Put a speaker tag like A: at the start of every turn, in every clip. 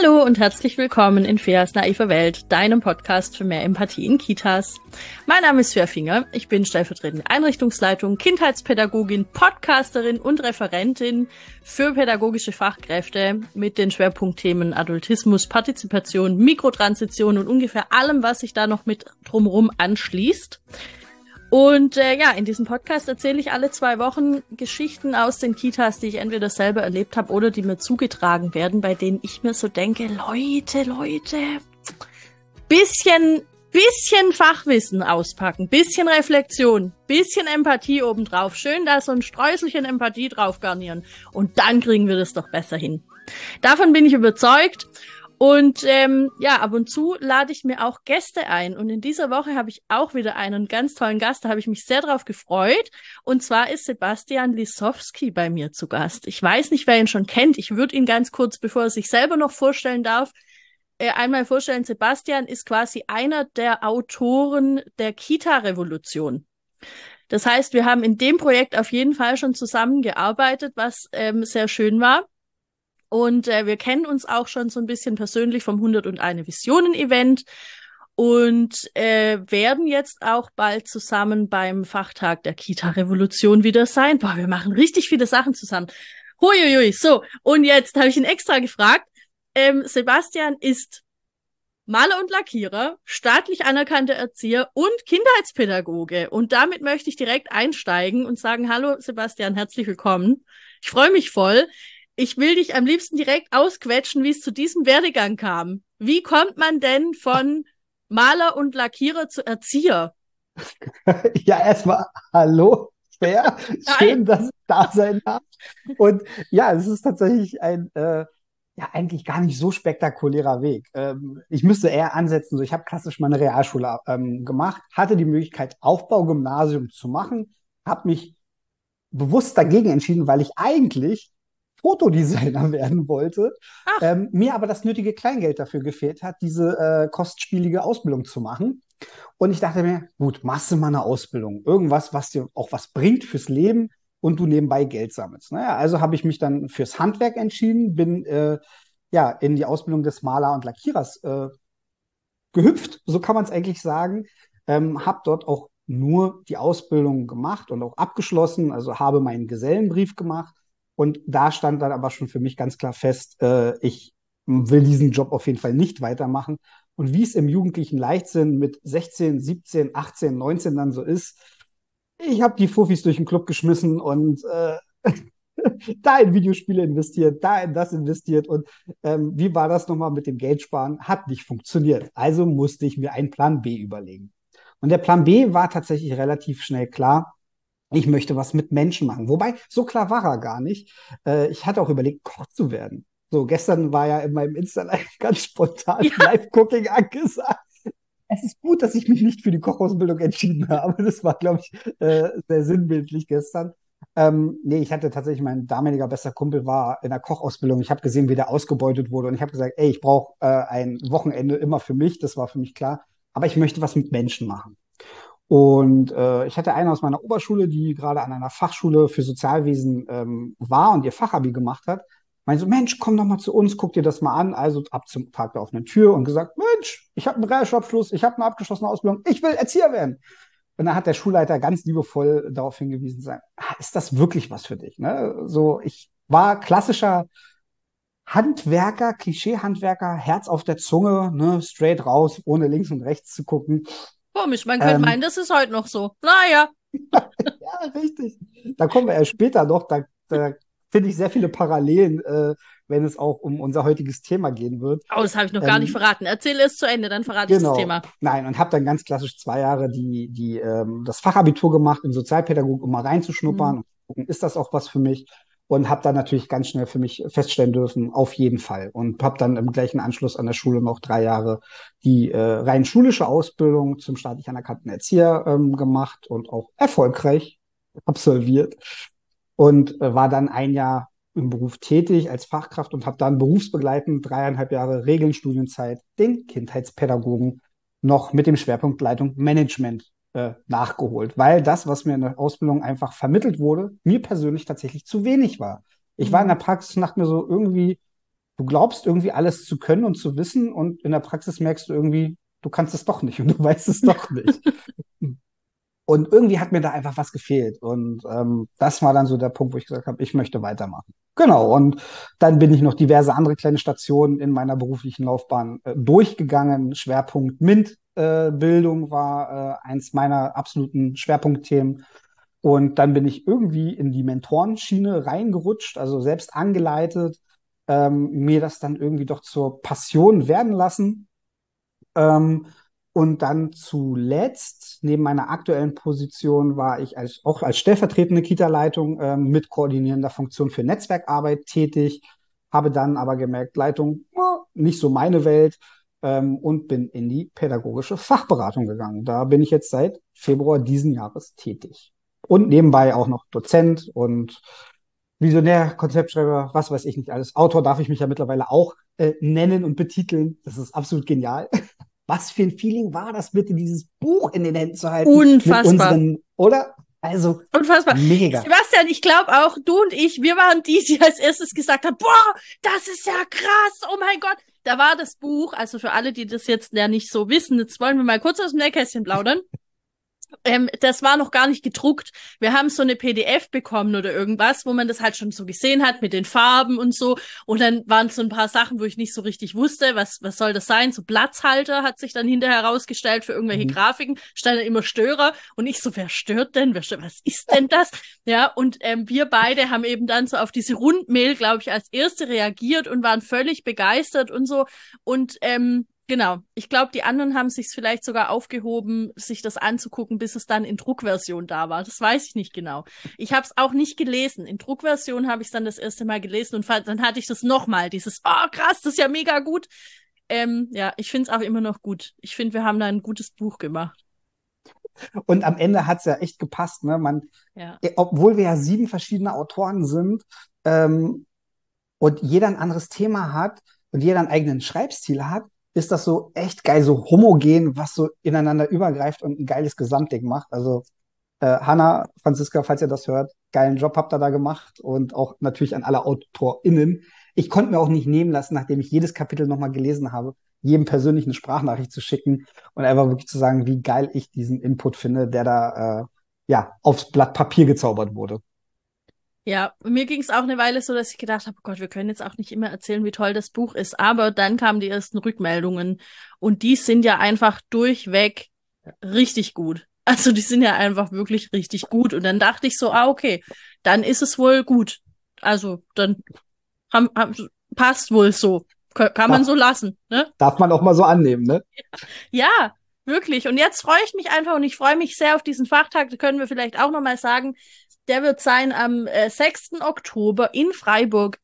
A: Hallo und herzlich willkommen in Feas naiver Welt, deinem Podcast für mehr Empathie in Kitas. Mein Name ist Fea Finger, ich bin stellvertretende Einrichtungsleitung, Kindheitspädagogin, Podcasterin und Referentin für pädagogische Fachkräfte mit den Schwerpunktthemen Adultismus, Partizipation, Mikrotransition und ungefähr allem, was sich da noch mit drumherum anschließt. Und in diesem Podcast erzähle ich alle 2 Wochen Geschichten aus den Kitas, die ich entweder selber erlebt habe oder die mir zugetragen werden, bei denen ich mir so denke, Leute, bisschen Fachwissen auspacken, bisschen Reflexion, bisschen Empathie obendrauf, schön da so ein Streuselchen Empathie drauf garnieren und dann kriegen wir das doch besser hin. Davon bin ich überzeugt. Und ab und zu lade ich mir auch Gäste ein. Und in dieser Woche habe ich auch wieder einen ganz tollen Gast. Da habe ich mich sehr drauf gefreut. Und zwar ist Sebastian Lisowski bei mir zu Gast. Ich weiß nicht, wer ihn schon kennt. Ich würde ihn ganz kurz, bevor er sich selber noch vorstellen darf, einmal vorstellen. Sebastian ist quasi einer der Autoren der Kita-Revolution. Das heißt, wir haben in dem Projekt auf jeden Fall schon zusammengearbeitet, was sehr schön war. Und wir kennen uns auch schon so ein bisschen persönlich vom 101 Visionen-Event und werden jetzt auch bald zusammen beim Fachtag der Kita-Revolution wieder sein. Boah, wir machen richtig viele Sachen zusammen. Huiuiui, so. Und jetzt habe ich ihn extra gefragt. Sebastian ist Maler und Lackierer, staatlich anerkannter Erzieher und Kindheitspädagoge. Und damit möchte ich direkt einsteigen und sagen, hallo Sebastian, herzlich willkommen. Ich freue mich voll. Ich will dich am liebsten direkt ausquetschen, wie es zu diesem Werdegang kam. Wie kommt man denn von Maler und Lackierer zu Erzieher?
B: Ja, erstmal hallo, Fair. Schön, dass ich da sein darf. Und ja, es ist tatsächlich ein eigentlich gar nicht so spektakulärer Weg. Ich müsste eher ansetzen, so ich habe klassisch meine Realschule gemacht, hatte die Möglichkeit, Aufbaugymnasium zu machen, habe mich bewusst dagegen entschieden, weil ich eigentlich Fotodesigner werden wollte,
A: Ach,
B: mir aber das nötige Kleingeld dafür gefehlt hat, diese kostspielige Ausbildung zu machen. Und ich dachte mir, gut, machst du mal eine Ausbildung. Irgendwas, was dir auch was bringt fürs Leben und du nebenbei Geld sammelst. Naja, also habe ich mich dann fürs Handwerk entschieden, bin in die Ausbildung des Maler und Lackierers gehüpft, so kann man es eigentlich sagen. Habe dort auch nur die Ausbildung gemacht und auch abgeschlossen, also habe meinen Gesellenbrief gemacht. Und da stand dann aber schon für mich ganz klar fest, ich will diesen Job auf jeden Fall nicht weitermachen. Und wie es im jugendlichen Leichtsinn mit 16, 17, 18, 19 dann so ist, ich habe die Fuffis durch den Club geschmissen und da in Videospiele investiert, da in das investiert und wie war das nochmal mit dem Geldsparen? Hat nicht funktioniert. Also musste ich mir einen Plan B überlegen. Und der Plan B war tatsächlich relativ schnell klar. Ich möchte was mit Menschen machen. Wobei, so klar war er gar nicht. Ich hatte auch überlegt, Koch zu werden. So, gestern war ja in meinem Insta-Live ganz spontan
A: ja,
B: Live-Cooking angesagt. Es ist gut, dass ich mich nicht für die Kochausbildung entschieden habe. Das war, glaube ich, sehr sinnbildlich gestern. Nee, ich hatte tatsächlich, mein damaliger bester Kumpel war in der Kochausbildung. Ich habe gesehen, wie der ausgebeutet wurde. Und ich habe gesagt, ey, ich brauche ein Wochenende immer für mich. Das war für mich klar. Aber ich möchte was mit Menschen machen. Und ich hatte eine aus meiner Oberschule, die gerade an einer Fachschule für Sozialwesen war und ihr Fachabi gemacht hat. Meinte so, Mensch, komm doch mal zu uns, guck dir das mal an. Also ab zum Tag der offenen Tür und gesagt, Mensch, ich habe einen Realschulabschluss, ich habe eine abgeschlossene Ausbildung, ich will Erzieher werden. Und dann hat der Schulleiter ganz liebevoll darauf hingewiesen, sagen, ist das wirklich was für dich? Ne? So, ich war klassischer Handwerker, Klischee-Handwerker, Herz auf der Zunge, ne, straight raus, ohne links und rechts zu gucken.
A: komisch, man könnte meinen,
B: Ähm,
A: das ist heute noch so. Naja.
B: Ja, richtig. Da kommen wir erst später noch. Da finde ich sehr viele Parallelen, wenn es auch um unser heutiges Thema gehen wird.
A: Oh, das habe ich noch gar nicht
B: Ähm,
A: verraten. Erzähle es zu Ende, dann verrate ich das
B: genau.
A: Thema.
B: Nein, und habe dann ganz klassisch 2 Jahre das Fachabitur gemacht in Sozialpädagogik, um mal
A: Hm.
B: reinzuschnuppern und zu gucken, ist das auch was für mich? Und habe dann natürlich ganz schnell für mich feststellen dürfen, auf jeden Fall. Und habe dann im gleichen Anschluss an der Schule noch 3 Jahre die rein schulische Ausbildung zum staatlich anerkannten Erzieher gemacht und auch erfolgreich absolviert. Und war dann ein Jahr im Beruf tätig als Fachkraft und habe dann berufsbegleitend 3,5 Jahre Regelstudienzeit den Kindheitspädagogen noch mit dem Schwerpunkt Leitung Management nachgeholt, weil das, was mir in der Ausbildung einfach vermittelt wurde, mir persönlich tatsächlich zu wenig war. Ich war in
A: Hm.
B: der Praxis und dachte mir so, irgendwie, du glaubst irgendwie alles zu können und zu wissen und in der Praxis merkst du irgendwie, du kannst es doch nicht und du weißt es doch nicht. Und irgendwie hat mir da einfach was gefehlt. Und das war dann so der Punkt, wo ich gesagt habe, ich möchte weitermachen. Genau. Und dann bin ich noch diverse andere kleine Stationen in meiner beruflichen Laufbahn durchgegangen. Schwerpunkt MINT-Bildung war eins meiner absoluten Schwerpunktthemen. Und dann bin ich irgendwie in die Mentorenschiene reingerutscht, also selbst angeleitet, mir das dann irgendwie doch zur Passion werden lassen. Ähm, und dann zuletzt, neben meiner aktuellen Position, war ich auch als stellvertretende Kita-Leitung mit koordinierender Funktion für Netzwerkarbeit tätig, habe dann aber gemerkt, Leitung, nicht so meine Welt, und bin in die pädagogische Fachberatung gegangen. Da bin ich jetzt seit Februar diesen Jahres tätig. Und nebenbei auch noch Dozent und Visionär, Konzeptschreiber, was weiß ich nicht alles. Autor darf ich mich ja mittlerweile auch nennen und betiteln. Das ist absolut genial. Was für ein Feeling war das bitte, dieses Buch in den Händen zu halten mit
A: Unfassbar.
B: unseren, oder? Also
A: Unfassbar.
B: mega.
A: Sebastian, ich glaube auch, du und ich, wir waren die, die als erstes gesagt haben, boah, das ist ja krass, oh mein Gott. Da war das Buch, also für alle, die das jetzt ja nicht so wissen, jetzt wollen wir mal kurz aus dem Nähkästchen plaudern. Das war noch gar nicht gedruckt. Wir haben so eine PDF bekommen oder irgendwas, wo man das halt schon so gesehen hat mit den Farben und so. Und dann waren so ein paar Sachen, wo ich nicht so richtig wusste, was soll das sein? So Platzhalter hat sich dann hinterher herausgestellt für irgendwelche
B: Mhm.
A: Grafiken. Stand dann immer Störer. Und ich so, wer stört denn? Was ist denn das? Ja, und wir beide haben eben dann so auf diese Rundmail, glaube ich, als erste reagiert und waren völlig begeistert und so. Und genau. Ich glaube, die anderen haben sich vielleicht sogar aufgehoben, sich das anzugucken, bis es dann in Druckversion da war. Das weiß ich nicht genau. Ich habe es auch nicht gelesen. In Druckversion habe ich es dann das erste Mal gelesen und dann hatte ich das nochmal, dieses, oh krass, das ist ja mega gut. Ja, ich finde es auch immer noch gut. Ich finde, wir haben da ein gutes Buch gemacht.
B: Und am Ende hat es ja echt gepasst, ne?
A: Ja.
B: Obwohl wir ja 7 verschiedene Autoren sind, ähm, und jeder ein anderes Thema hat und jeder einen eigenen Schreibstil hat, ist das so echt geil, so homogen, was so ineinander übergreift und ein geiles Gesamtding macht. Also Hanna, Franziska, falls ihr das hört, geilen Job habt ihr da gemacht und auch natürlich an alle AutorInnen. Ich konnte mir auch nicht nehmen lassen, nachdem ich jedes Kapitel nochmal gelesen habe, jedem persönlich eine Sprachnachricht zu schicken und einfach wirklich zu sagen, wie geil ich diesen Input finde, der da ja aufs Blatt Papier gezaubert wurde.
A: Ja, mir ging es auch eine Weile so, dass ich gedacht habe, oh Gott, wir können jetzt auch nicht immer erzählen, wie toll das Buch ist. Aber dann kamen die ersten Rückmeldungen und die sind ja einfach durchweg richtig gut. Also die sind ja einfach wirklich richtig gut. Und dann dachte ich so, okay, dann ist es wohl gut. Also dann passt wohl so. Kann man
B: Darf,
A: so lassen, ne?
B: darf man auch mal so annehmen, ne?
A: Ja, wirklich. Und jetzt freue ich mich einfach und ich freue mich sehr auf diesen Fachtag. Da können wir vielleicht auch nochmal sagen, der wird sein am 6. Oktober in Freiburg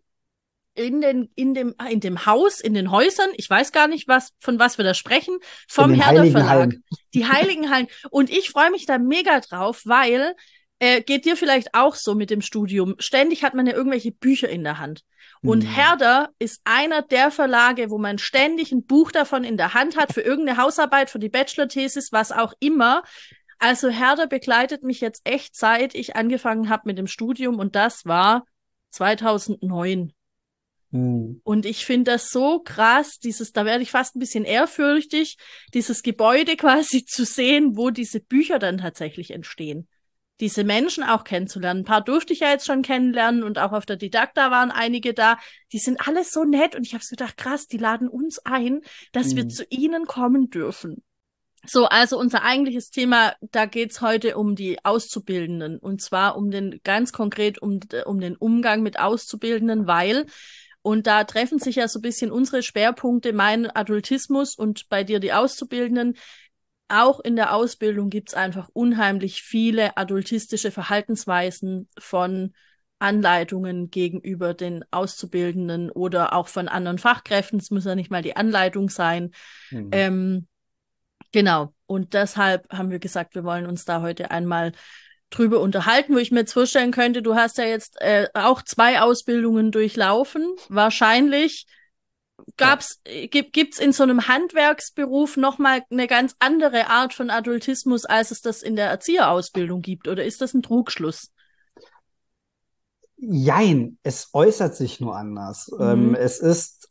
A: in dem Haus, in den Häusern. Ich weiß gar nicht, von was wir da sprechen.
B: In
A: Vom
B: den
A: Herder
B: heiligen
A: Verlag.
B: Hallen.
A: Die Heiligen Hallen. Und ich freue mich da mega drauf, weil geht dir vielleicht auch so mit dem Studium. Ständig hat man ja irgendwelche Bücher in der Hand. Und
B: Hm.
A: Herder ist einer der Verlage, wo man ständig ein Buch davon in der Hand hat, für irgendeine Hausarbeit, für die Bachelor-Thesis, was auch immer. Also Herder begleitet mich jetzt echt, seit ich angefangen habe mit dem Studium und das war 2009.
B: Hm.
A: Und ich finde das so krass, da werde ich fast ein bisschen ehrfürchtig, dieses Gebäude quasi zu sehen, wo diese Bücher dann tatsächlich entstehen. Diese Menschen auch kennenzulernen. Ein paar durfte ich ja jetzt schon kennenlernen und auch auf der Didakta waren einige da. Die sind alle so nett und ich habe so gedacht, krass, die laden uns ein, dass wir
B: Hm.
A: zu ihnen kommen dürfen. So, also unser eigentliches Thema, da geht's heute um die Auszubildenden und zwar ganz konkret um den Umgang mit Auszubildenden, weil, und da treffen sich ja so ein bisschen unsere Schwerpunkte, mein Adultismus und bei dir die Auszubildenden. Auch in der Ausbildung gibt's einfach unheimlich viele adultistische Verhaltensweisen von Anleitungen gegenüber den Auszubildenden oder auch von anderen Fachkräften. Es muss ja nicht mal die Anleitung sein.
B: Hm.
A: Ähm, Genau. Und deshalb haben wir gesagt, wir wollen uns da heute einmal drüber unterhalten, wo ich mir jetzt vorstellen könnte, du hast ja jetzt auch 2 Ausbildungen durchlaufen. Wahrscheinlich
B: Ja.
A: gibt's in so einem Handwerksberuf nochmal eine ganz andere Art von Adultismus, als es das in der Erzieherausbildung gibt. Oder ist das ein Trugschluss?
B: jein, es äußert sich nur anders.
A: Mhm.
B: Es ist,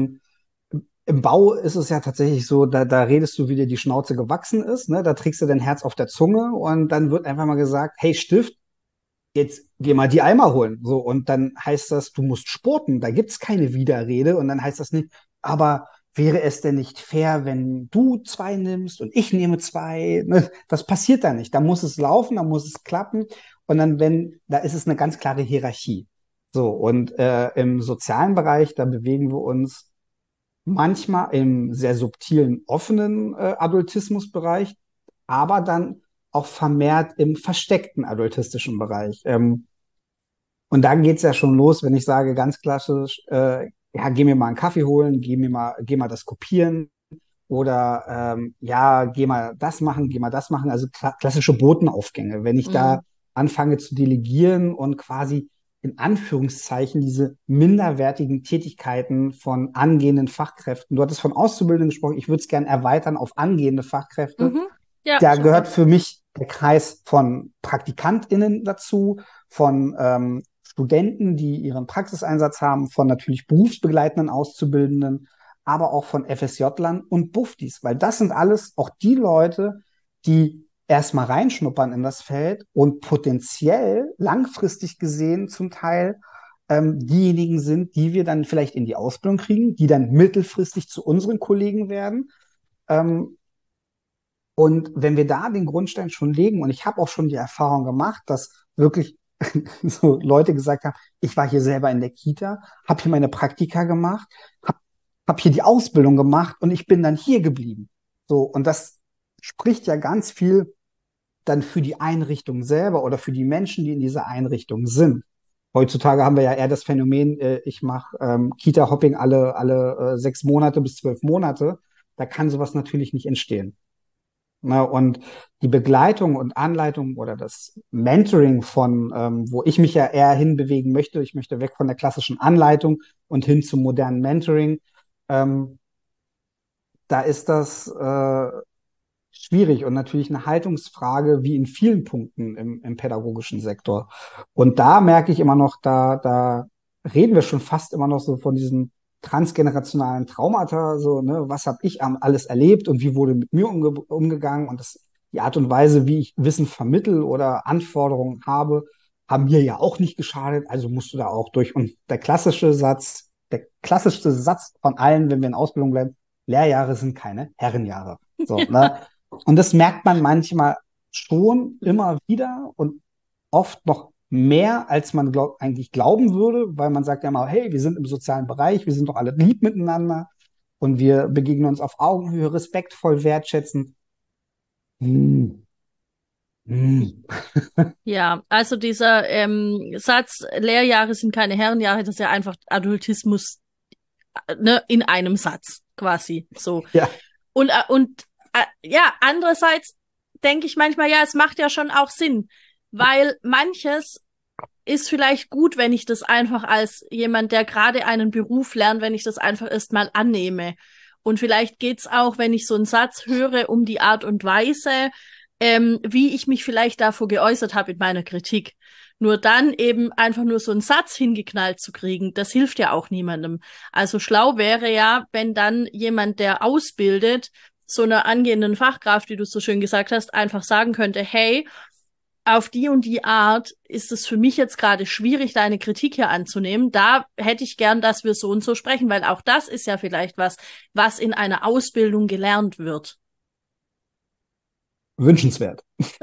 B: im Bau ist es ja tatsächlich so, da redest du, wie dir die Schnauze gewachsen ist, ne? Da trägst du dein Herz auf der Zunge und dann wird einfach mal gesagt, hey Stift, jetzt geh mal die Eimer holen. So, und dann heißt das, du musst spurten, da gibt's keine Widerrede. Und dann heißt das nicht, aber wäre es denn nicht fair, wenn du zwei nimmst und ich nehme zwei? Ne? Das passiert da nicht. Da muss es laufen, da muss es klappen. Und dann, da ist es eine ganz klare Hierarchie. So, und im sozialen Bereich, da bewegen wir uns manchmal im sehr subtilen, offenen Adultismusbereich, aber dann auch vermehrt im versteckten adultistischen Bereich. Und dann geht's ja schon los, wenn ich sage ganz klassisch, ja, geh mir mal einen Kaffee holen, geh mal das kopieren oder ja, geh mal das machen. Also klassische Botenaufgänge. Wenn ich da
A: Mhm.
B: anfange zu delegieren und quasi in Anführungszeichen diese minderwertigen Tätigkeiten von angehenden Fachkräften. Du hattest von Auszubildenden gesprochen, ich würde es gerne erweitern auf angehende Fachkräfte.
A: Mhm. Ja,
B: Da gehört
A: super.
B: für mich der Kreis von PraktikantInnen dazu, von Studenten, die ihren Praxiseinsatz haben, von natürlich berufsbegleitenden Auszubildenden, aber auch von FSJ-Lern und Buftis, weil das sind alles auch die Leute, die erstmal reinschnuppern in das Feld und potenziell langfristig gesehen zum Teil diejenigen sind, die wir dann vielleicht in die Ausbildung kriegen, die dann mittelfristig zu unseren Kollegen werden. Ähm, und wenn wir da den Grundstein schon legen, und ich habe auch schon die Erfahrung gemacht, dass wirklich so Leute gesagt haben, ich war hier selber in der Kita, habe hier meine Praktika gemacht, hab hier die Ausbildung gemacht und ich bin dann hier geblieben. So, und das spricht ja ganz viel dann für die Einrichtung selber oder für die Menschen, die in dieser Einrichtung sind. Heutzutage haben wir ja eher das Phänomen, ich mache Kita-Hopping alle 6 Monate bis 12 Monate. Da kann sowas natürlich nicht entstehen. Na, und die Begleitung und Anleitung oder das Mentoring von, wo ich mich ja eher hinbewegen möchte, ich möchte weg von der klassischen Anleitung und hin zum modernen Mentoring, ähm, da ist das schwierig und natürlich eine Haltungsfrage wie in vielen Punkten im pädagogischen Sektor. Und da merke ich immer noch, da reden wir schon fast immer noch so von diesen transgenerationalen Traumata, so, ne, was habe ich alles erlebt und wie wurde mit mir umgegangen und das, die Art und Weise, wie ich Wissen vermittel oder Anforderungen habe, haben mir ja auch nicht geschadet, also musst du da auch durch. Und der klassischste Satz von allen, wenn wir in Ausbildung bleiben, Lehrjahre sind keine Herrenjahre. So, ne? Und das merkt man manchmal schon immer wieder und oft noch mehr, als man eigentlich glauben würde, weil man sagt ja mal, hey, wir sind im sozialen Bereich, wir sind doch alle lieb miteinander und wir begegnen uns auf Augenhöhe, respektvoll, wertschätzend. Hm, hm.
A: Ja, also dieser Satz, Lehrjahre sind keine Herrenjahre, das ist ja einfach Adultismus, ne, in einem Satz quasi so.
B: Ja,
A: Ja, andererseits denke ich manchmal, ja, es macht ja schon auch Sinn, weil manches ist vielleicht gut, wenn ich das einfach als jemand, der gerade einen Beruf lernt, wenn ich das einfach erstmal annehme. Und vielleicht geht's auch, wenn ich so einen Satz höre, um die Art und Weise, wie ich mich vielleicht davor geäußert habe in meiner Kritik. Nur dann eben einfach nur so einen Satz hingeknallt zu kriegen, das hilft ja auch niemandem. Also schlau wäre ja, wenn dann jemand, der ausbildet, so einer angehenden Fachkraft, wie du so schön gesagt hast, einfach sagen könnte, hey, auf die und die Art ist es für mich jetzt gerade schwierig, deine Kritik hier anzunehmen. Da hätte ich gern, dass wir so und so sprechen, weil auch das ist ja vielleicht was, was in einer Ausbildung gelernt wird.
B: wünschenswert.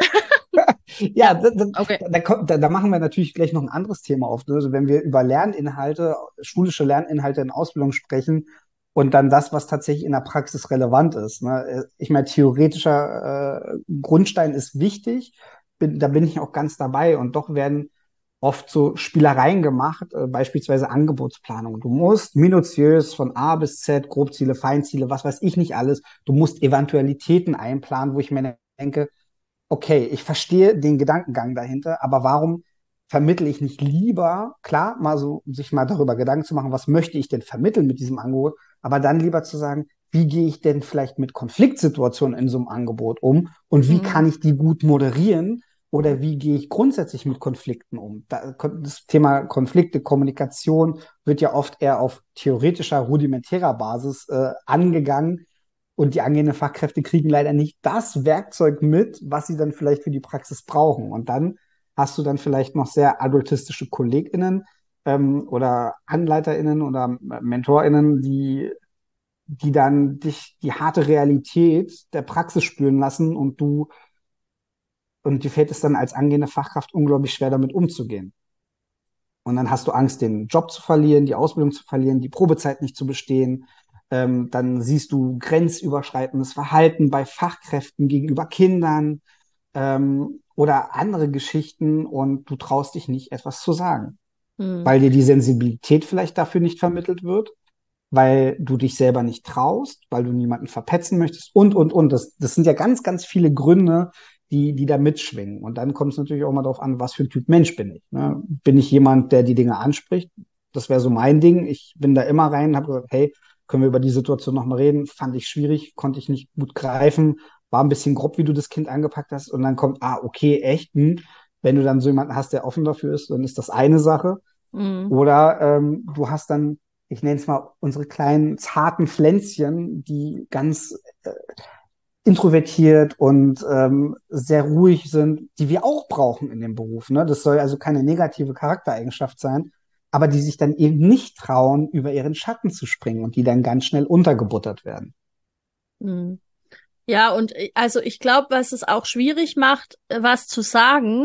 B: Ja,
A: Ja, okay.
B: da machen wir natürlich gleich noch ein anderes Thema auf. Ne? Also wenn wir über Lerninhalte, schulische Lerninhalte in Ausbildung sprechen und dann das, was tatsächlich in der Praxis relevant ist. Ne? Ich meine, theoretischer Grundstein ist wichtig, da bin ich auch ganz dabei und doch werden oft so Spielereien gemacht, beispielsweise Angebotsplanung. Du musst minutiös von A bis Z, Grobziele, Feinziele, was weiß ich nicht alles, du musst Eventualitäten einplanen, wo ich mir denke, okay, ich verstehe den Gedankengang dahinter, aber warum vermittle ich nicht lieber, klar, mal so, sich mal darüber Gedanken zu machen, was möchte ich denn vermitteln mit diesem Angebot, aber dann lieber zu sagen, wie gehe ich denn vielleicht mit Konfliktsituationen in so einem Angebot um und wie kann
A: Mhm.
B: ich die gut moderieren, Oder wie gehe ich grundsätzlich mit Konflikten um? Das Thema Konflikte, Kommunikation wird ja oft eher auf theoretischer, rudimentärer Basis angegangen. Und die angehenden Fachkräfte kriegen leider nicht das Werkzeug mit, was sie dann vielleicht für die Praxis brauchen. Und dann hast du dann vielleicht noch sehr adultistische KollegInnen oder AnleiterInnen oder MentorInnen, die dann dich die harte Realität der Praxis spüren lassen und dir fällt es dann als angehende Fachkraft unglaublich schwer, damit umzugehen. Und dann hast du Angst, den Job zu verlieren, die Ausbildung zu verlieren, die Probezeit nicht zu bestehen. Dann siehst du grenzüberschreitendes Verhalten bei Fachkräften gegenüber Kindern oder andere Geschichten und du traust dich nicht, etwas zu sagen,
A: Hm.
B: weil dir die Sensibilität vielleicht dafür nicht vermittelt wird, weil du dich selber nicht traust, weil du niemanden verpetzen möchtest und. Das sind ja ganz, ganz viele Gründe, die da mitschwingen. Und dann kommt es natürlich auch mal darauf an, was für ein Typ Mensch bin ich. Ne? Bin ich jemand, der die Dinge anspricht? Das wäre so mein Ding. Ich bin da immer rein, habe gesagt, hey, können wir über die Situation nochmal reden? Fand ich schwierig, konnte ich nicht gut greifen, war ein bisschen grob, wie du das Kind angepackt hast. Und dann kommt, okay, echt. Wenn du dann so jemanden hast, der offen dafür ist, dann ist das eine Sache.
A: Hm.
B: Oder du hast dann, ich nenne es mal, unsere kleinen zarten Pflänzchen, die ganz introvertiert und sehr ruhig sind, die wir auch brauchen in dem Beruf. Ne? Das soll also keine negative Charaktereigenschaft sein, aber die sich dann eben nicht trauen, über ihren Schatten zu springen und die dann ganz schnell untergebuttert werden.
A: Hm. Ja, und also ich glaube, was es auch schwierig macht, was zu sagen,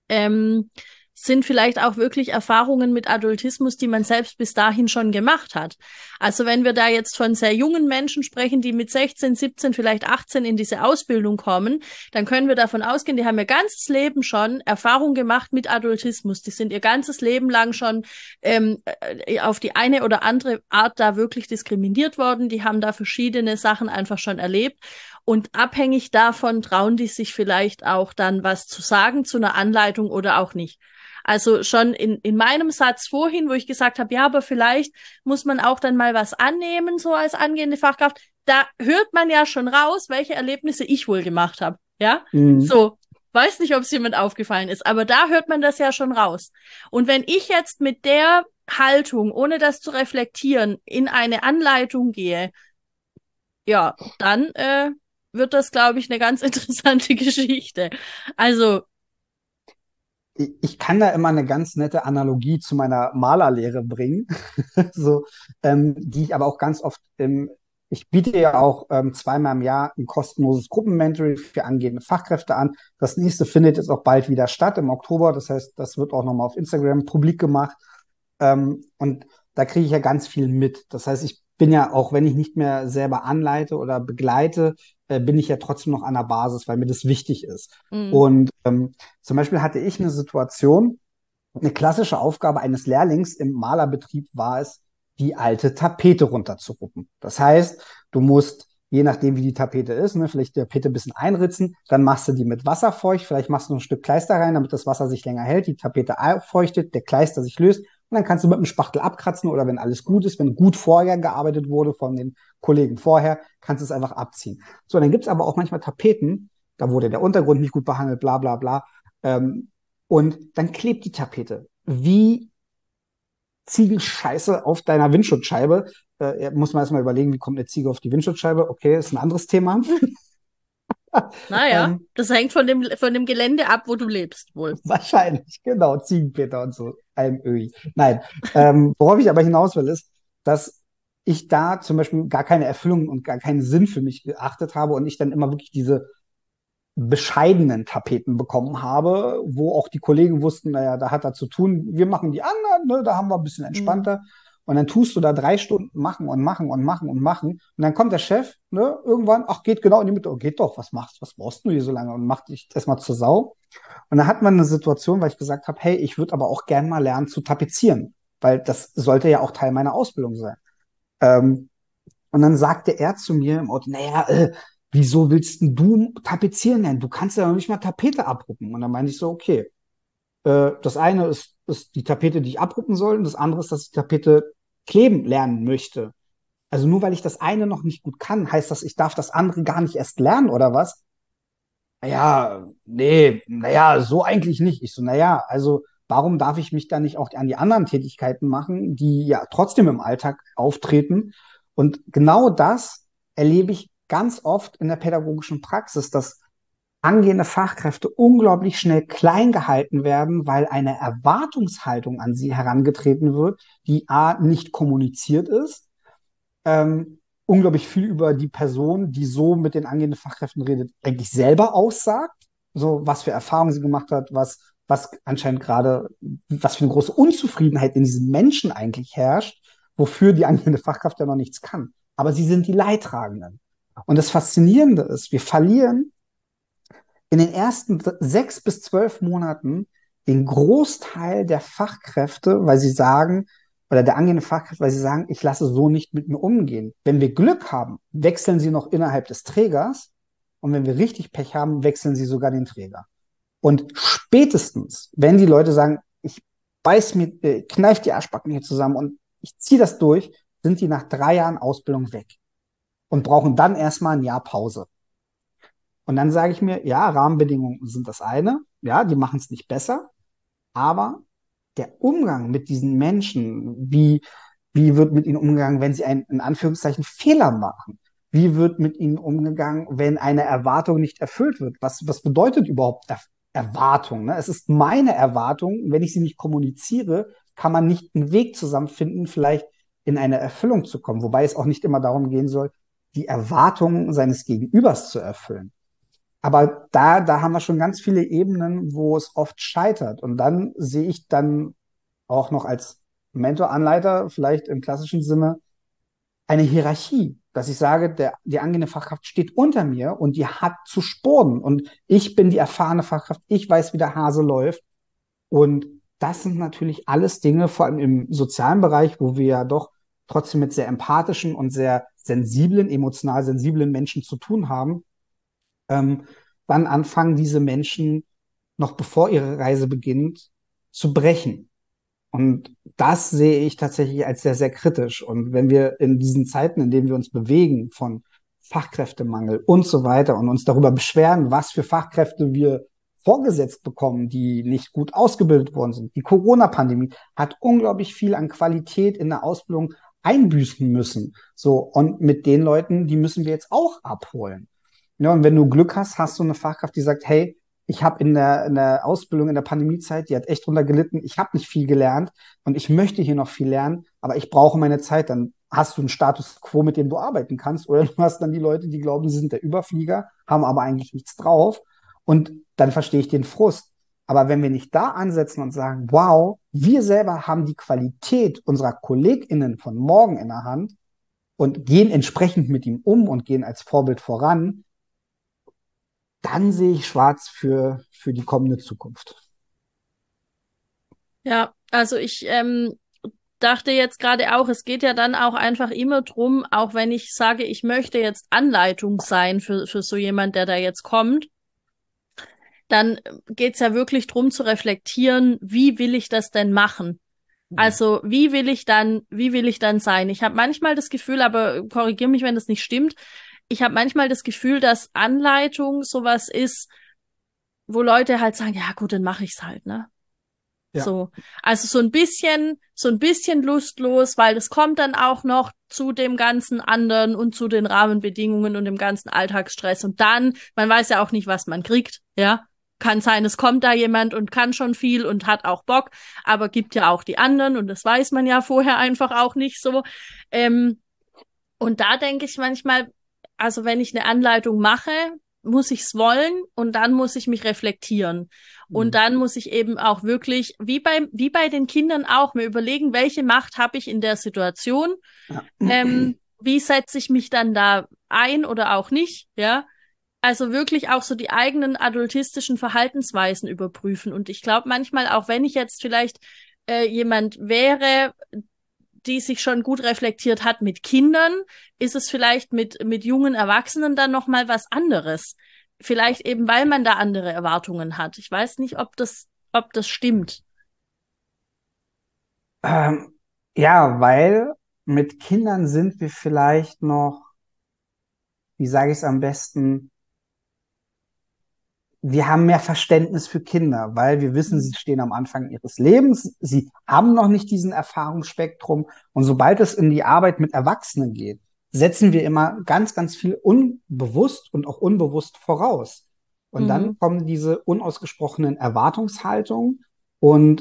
A: sind vielleicht auch wirklich Erfahrungen mit Adultismus, die man selbst bis dahin schon gemacht hat. Also wenn wir da jetzt von sehr jungen Menschen sprechen, die mit 16, 17, vielleicht 18 in diese Ausbildung kommen, dann können wir davon ausgehen, die haben ihr ganzes Leben schon Erfahrung gemacht mit Adultismus. Die sind ihr ganzes Leben lang schon auf die eine oder andere Art da wirklich diskriminiert worden. Die haben da verschiedene Sachen einfach schon erlebt. Und abhängig davon trauen die sich vielleicht auch dann was zu sagen zu einer Anleitung oder auch nicht. Also schon in meinem Satz vorhin, wo ich gesagt habe, ja, aber vielleicht muss man auch dann mal was annehmen, so als angehende Fachkraft, da hört man ja schon raus, welche Erlebnisse ich wohl gemacht habe. Ja,
B: Mhm.
A: so. Weiß nicht, ob es jemand aufgefallen ist, aber da hört man das ja schon raus. Und wenn ich jetzt mit der Haltung, ohne das zu reflektieren, in eine Anleitung gehe, ja, dann wird das, glaube ich, eine ganz interessante Geschichte. Also,
B: Ich kann da immer eine ganz nette Analogie zu meiner Malerlehre bringen, so, die ich aber auch ganz oft ich biete ja auch zweimal im Jahr ein kostenloses Gruppenmentoring für angehende Fachkräfte an. Das nächste findet jetzt auch bald wieder statt im Oktober. Das heißt, das wird auch nochmal auf Instagram publik gemacht. Und da kriege ich ja ganz viel mit. Das heißt, ich bin ja, auch wenn ich nicht mehr selber anleite oder begleite, bin ich ja trotzdem noch an der Basis, weil mir das wichtig ist.
A: mh,
B: Und zum Beispiel hatte ich eine Situation, eine klassische Aufgabe eines Lehrlings im Malerbetrieb war es, die alte Tapete runterzuruppen. Das heißt, du musst, je nachdem wie die Tapete ist, ne, vielleicht die Tapete ein bisschen einritzen, dann machst du die mit Wasser feucht, vielleicht machst du noch ein Stück Kleister rein, damit das Wasser sich länger hält, die Tapete feuchtet, der Kleister sich löst und dann kannst du mit dem Spachtel abkratzen oder wenn alles gut ist, wenn gut vorher gearbeitet wurde von den Kollegen vorher, kannst du es einfach abziehen. So, dann gibt's aber auch manchmal Tapeten, da wurde der Untergrund nicht gut behandelt, bla bla bla. Ähm, und dann klebt die Tapete wie Ziegelscheiße auf deiner Windschutzscheibe. Muss man erstmal überlegen, wie kommt eine Ziege auf die Windschutzscheibe? Okay, ist ein anderes Thema.
A: naja,
B: Ähm,
A: das hängt von dem Gelände ab, wo du lebst, wohl.
B: wahrscheinlich, genau, Ziegenpeter und so. Almöhi. Nein, worauf ich aber hinaus will, ist, dass ich da zum Beispiel gar keine Erfüllung und gar keinen Sinn für mich geachtet habe und ich dann immer wirklich diese bescheidenen Tapeten bekommen habe, wo auch die Kollegen wussten, naja, da hat er zu tun, wir machen die anderen, ne, da haben wir ein bisschen
A: Hm.
B: entspannter. Und dann tust du da 3 Stunden machen und machen und machen und machen. Und dann kommt der Chef, ne, irgendwann, ach, geht genau in die Mitte, oh, geht doch, was machst, was brauchst du hier so lange? Und macht dich erstmal zur Sau. Und dann hat man eine Situation, weil ich gesagt habe, hey, ich würde aber auch gern mal lernen zu tapezieren, weil das sollte ja auch Teil meiner Ausbildung sein. Ähm, und dann sagte er zu mir im Auto, naja, wieso willst denn du tapezieren lernen? Du kannst ja noch nicht mal Tapete abruppen. Und dann meinte ich so, okay, das eine ist die Tapete, die ich abruppen soll, und das andere ist, dass ich Tapete kleben lernen möchte. Also nur weil ich das eine noch nicht gut kann, heißt das, ich darf das andere gar nicht erst lernen oder was? naja, nee, naja, so eigentlich nicht. Ich so, naja, also warum darf ich mich dann nicht auch an die anderen Tätigkeiten machen, die ja trotzdem im Alltag auftreten? Und genau das erlebe ich ganz oft in der pädagogischen Praxis, dass angehende Fachkräfte unglaublich schnell klein gehalten werden, weil eine Erwartungshaltung an sie herangetreten wird, die A, nicht kommuniziert ist, unglaublich viel über die Person, die so mit den angehenden Fachkräften redet, eigentlich selber aussagt, so was für Erfahrungen sie gemacht hat, was anscheinend gerade, was für eine große Unzufriedenheit in diesen Menschen eigentlich herrscht, wofür die angehende Fachkraft ja noch nichts kann. Aber sie sind die Leidtragenden. Und das Faszinierende ist, wir verlieren in den ersten 6 bis 12 Monaten den Großteil der Fachkräfte, weil sie sagen, oder der angehenden Fachkräfte, weil sie sagen, ich lasse so nicht mit mir umgehen. Wenn wir Glück haben, wechseln sie noch innerhalb des Trägers. Und wenn wir richtig Pech haben, wechseln sie sogar den Träger. Und spätestens, wenn die Leute sagen, ich beiß mir, kneif die Arschbacken hier zusammen und ich ziehe das durch, sind die nach 3 Jahren Ausbildung weg und brauchen dann erstmal ein Jahr Pause. Und dann sage ich mir, ja, Rahmenbedingungen sind das eine, ja, die machen es nicht besser, aber der Umgang mit diesen Menschen, wie wird mit ihnen umgegangen, wenn sie einen, in Anführungszeichen, Fehler machen? Wie wird mit ihnen umgegangen, wenn eine Erwartung nicht erfüllt wird? Was bedeutet überhaupt Erwartung? Ne? Es ist meine Erwartung. Wenn ich sie nicht kommuniziere, kann man nicht einen Weg zusammenfinden, vielleicht in eine Erfüllung zu kommen. Wobei es auch nicht immer darum gehen soll, die Erwartungen seines Gegenübers zu erfüllen. Aber da haben wir schon ganz viele Ebenen, wo es oft scheitert. Und dann sehe ich dann auch noch als Mentor, Anleiter, vielleicht im klassischen Sinne, eine Hierarchie, dass ich sage, die angehende Fachkraft steht unter mir und die hat zu sporen. Und ich bin die erfahrene Fachkraft, ich weiß, wie der Hase läuft. Und das sind natürlich alles Dinge, vor allem im sozialen Bereich, wo wir ja doch trotzdem mit sehr empathischen und sehr sensiblen, emotional sensiblen Menschen zu tun haben. Ähm, wann anfangen diese Menschen, noch bevor ihre Reise beginnt, zu brechen? Und das sehe ich tatsächlich als sehr, sehr kritisch. Und wenn wir in diesen Zeiten, in denen wir uns bewegen, von Fachkräftemangel und so weiter und uns darüber beschweren, was für Fachkräfte wir vorgesetzt bekommen, die nicht gut ausgebildet worden sind. Die Corona-Pandemie hat unglaublich viel an Qualität in der Ausbildung einbüßen müssen. So, und mit den Leuten, die müssen wir jetzt auch abholen. Ja, und wenn du Glück hast, hast du eine Fachkraft, die sagt, hey, ich habe in der Ausbildung in der Pandemiezeit, die hat echt drunter gelitten, ich habe nicht viel gelernt und ich möchte hier noch viel lernen, aber ich brauche meine Zeit. Dann hast du einen Status quo, mit dem du arbeiten kannst, oder du hast dann die Leute, die glauben, sie sind der Überflieger, haben aber eigentlich nichts drauf und dann verstehe ich den Frust. Aber wenn wir nicht da ansetzen und sagen, wow, wir selber haben die Qualität unserer KollegInnen von morgen in der Hand und gehen entsprechend mit ihm um und gehen als Vorbild voran, dann sehe ich schwarz für die kommende Zukunft.
A: Ja, also ich dachte jetzt gerade auch, es geht ja dann auch einfach immer drum, auch wenn ich sage, ich möchte jetzt Anleitung sein für so jemand, der da jetzt kommt, dann geht's ja wirklich drum zu reflektieren, wie will ich das denn machen?
B: Mhm.
A: Also wie will ich dann sein? Ich habe manchmal das Gefühl, aber korrigiere mich, wenn das nicht stimmt, ich habe manchmal das Gefühl, dass Anleitung sowas ist, wo Leute halt sagen, ja gut, dann mache ich's halt, ne?
B: Ja.
A: So, also so ein bisschen lustlos, weil das kommt dann auch noch zu dem ganzen anderen und zu den Rahmenbedingungen und dem ganzen Alltagsstress. Und dann, man weiß ja auch nicht, was man kriegt, ja. Kann sein, es kommt da jemand und kann schon viel und hat auch Bock, aber gibt ja auch die anderen und das weiß man ja vorher einfach auch nicht so. Ähm, und da denke ich manchmal, also wenn ich eine Anleitung mache, muss ich's wollen und dann muss ich mich reflektieren. Und
B: Mhm.
A: dann muss ich eben auch wirklich, wie bei den Kindern auch, mir überlegen, welche Macht habe ich in der Situation,
B: Ja.
A: wie setze ich mich dann da ein oder auch nicht, ja. Also wirklich auch so die eigenen adultistischen Verhaltensweisen überprüfen. Und ich glaube manchmal, auch wenn ich jetzt vielleicht jemand wäre, die sich schon gut reflektiert hat mit Kindern, ist es vielleicht mit jungen Erwachsenen dann nochmal was anderes. Vielleicht eben, weil man da andere Erwartungen hat. Ich weiß nicht, ob das stimmt.
B: Ähm, ja, weil mit Kindern sind wir vielleicht noch, wie sage ich es am besten, wir haben mehr Verständnis für Kinder, weil wir wissen, sie stehen am Anfang ihres Lebens, sie haben noch nicht diesen Erfahrungsspektrum und sobald es in die Arbeit mit Erwachsenen geht, setzen wir immer ganz, ganz viel unbewusst und auch unbewusst voraus. Und dann
A: Mhm.
B: kommen diese unausgesprochenen Erwartungshaltungen und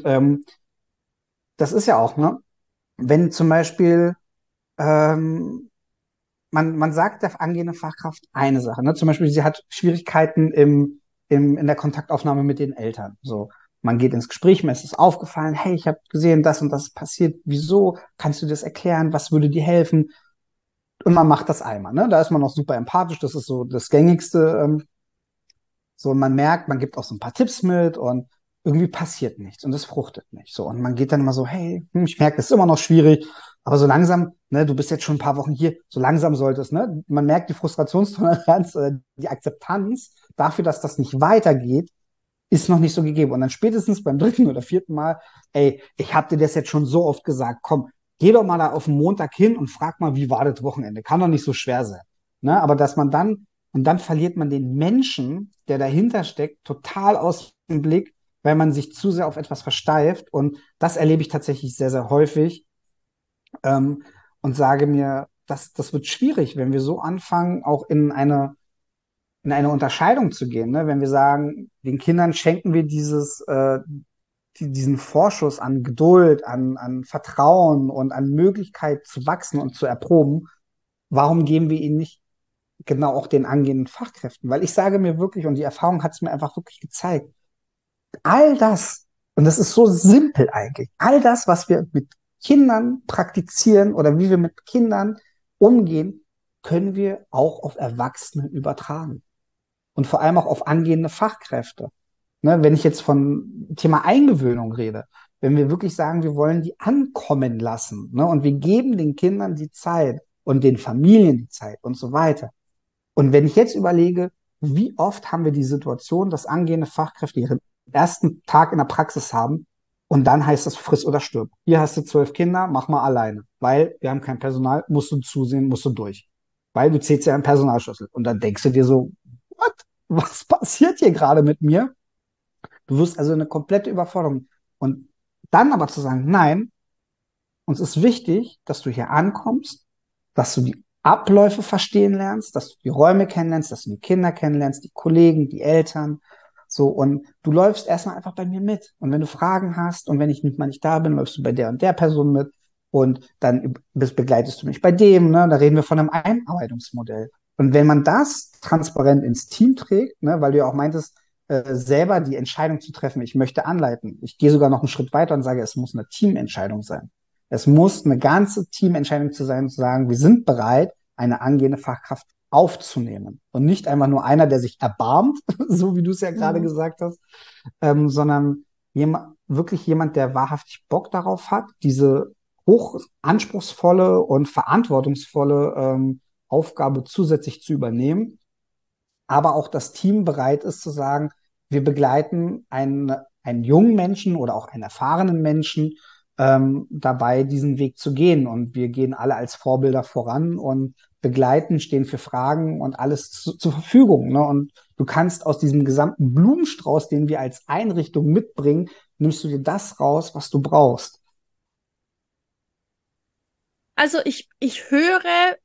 B: das ist ja auch, ne? Wenn zum Beispiel ähm, man sagt der angehende Fachkraft eine Sache, ne? Zum Beispiel, sie hat Schwierigkeiten in der Kontaktaufnahme mit den Eltern. So, man geht ins Gespräch, mir ist es aufgefallen, hey, ich habe gesehen, das und das ist passiert. Wieso? Kannst du das erklären? Was würde dir helfen? Und man macht das einmal, ne? Da ist man auch super empathisch, das ist so das Gängigste. So, und man merkt, man gibt auch so ein paar Tipps mit und irgendwie passiert nichts und es fruchtet nicht. So, und man geht dann immer so, hey, ich merke, das ist immer noch schwierig, aber so langsam, ne, du bist jetzt schon ein paar Wochen hier, so langsam sollte es, ne? Man merkt die Frustrationstoleranz, die Akzeptanz dafür, dass das nicht weitergeht, ist noch nicht so gegeben. Und dann spätestens beim dritten oder vierten Mal, ey, ich hab dir das jetzt schon so oft gesagt, komm, geh doch mal da auf den Montag hin und frag mal, wie war das Wochenende? Kann doch nicht so schwer sein. Ne? Aber dass man dann, und dann verliert man den Menschen, der dahinter steckt, total aus dem Blick, weil man sich zu sehr auf etwas versteift. Und das erlebe ich tatsächlich sehr, sehr häufig. Ähm, und sage mir, das wird schwierig, wenn wir so anfangen, auch in eine Unterscheidung zu gehen, ne? Wenn wir sagen, den Kindern schenken wir diesen Vorschuss an Geduld, an Vertrauen und an Möglichkeit zu wachsen und zu erproben, warum geben wir ihnen nicht genau auch den angehenden Fachkräften? Weil ich sage mir wirklich, und die Erfahrung hat es mir einfach wirklich gezeigt, all das, und das ist so simpel eigentlich, all das, was wir mit Kindern praktizieren oder wie wir mit Kindern umgehen, können wir auch auf Erwachsene übertragen und vor allem auch auf angehende Fachkräfte. Ne, wenn ich jetzt von Thema Eingewöhnung rede, wenn wir wirklich sagen, wir wollen die ankommen lassen, ne, und wir geben den Kindern die Zeit und den Familien die Zeit und so weiter. Und wenn ich jetzt überlege, wie oft haben wir die Situation, dass angehende Fachkräfte ihren ersten Tag in der Praxis haben und dann heißt es friss oder stirb. Hier hast du 12 Kinder, mach mal alleine, weil wir haben kein Personal, musst du zusehen, musst du durch. Weil du zählst ja einen Personalschlüssel. Und dann denkst du dir so, what? Was passiert hier gerade mit mir? Du wirst also eine komplette Überforderung. Und dann aber zu sagen, nein, uns ist wichtig, dass du hier ankommst, dass du die Abläufe verstehen lernst, dass du die Räume kennenlernst, dass du die Kinder kennenlernst, die Kollegen, die Eltern. So, und du läufst erstmal einfach bei mir mit. Und wenn du Fragen hast und wenn ich nicht mal nicht da bin, läufst du bei der und der Person mit. Und dann begleitest du mich bei dem, ne? Da reden wir von einem Einarbeitungsmodell. Und wenn man das transparent ins Team trägt, ne, weil du ja auch meintest, selber die Entscheidung zu treffen, ich möchte anleiten. Ich gehe sogar noch einen Schritt weiter und sage, es muss eine Teamentscheidung sein. Es muss eine ganze Teamentscheidung zu sein, zu sagen, wir sind bereit, eine angehende Fachkraft aufzunehmen. Und nicht einfach nur einer, der sich erbarmt, so wie du es ja gerade
A: Mhm.
B: gesagt hast, sondern wirklich jemand, der wahrhaftig Bock darauf hat, diese hoch anspruchsvolle und verantwortungsvolle Aufgabe zusätzlich zu übernehmen, aber auch das Team bereit ist zu sagen, wir begleiten einen jungen Menschen oder auch einen erfahrenen Menschen dabei, diesen Weg zu gehen. Und wir gehen alle als Vorbilder voran und begleiten, stehen für Fragen und alles zur Verfügung. Ne? Und du kannst aus diesem gesamten Blumenstrauß, den wir als Einrichtung mitbringen, nimmst du dir das raus, was du brauchst.
A: Also ich höre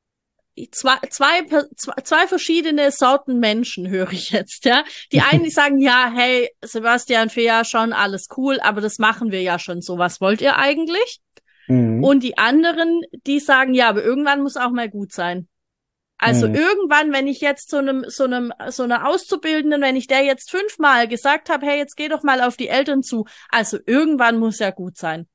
A: zwei verschiedene Sorten Menschen höre ich jetzt, ja. Die einen, die sagen, ja, hey, Sebastian, Fea, schon alles cool, aber das machen wir ja schon so. Was wollt ihr eigentlich?
B: Mhm.
A: Und die anderen, die sagen, ja, aber irgendwann muss auch mal gut sein. Also
B: Mhm.
A: irgendwann, wenn ich jetzt so einer Auszubildenden, wenn ich der jetzt 5-mal gesagt habe, hey, jetzt geh doch mal auf die Eltern zu, also irgendwann muss ja gut sein.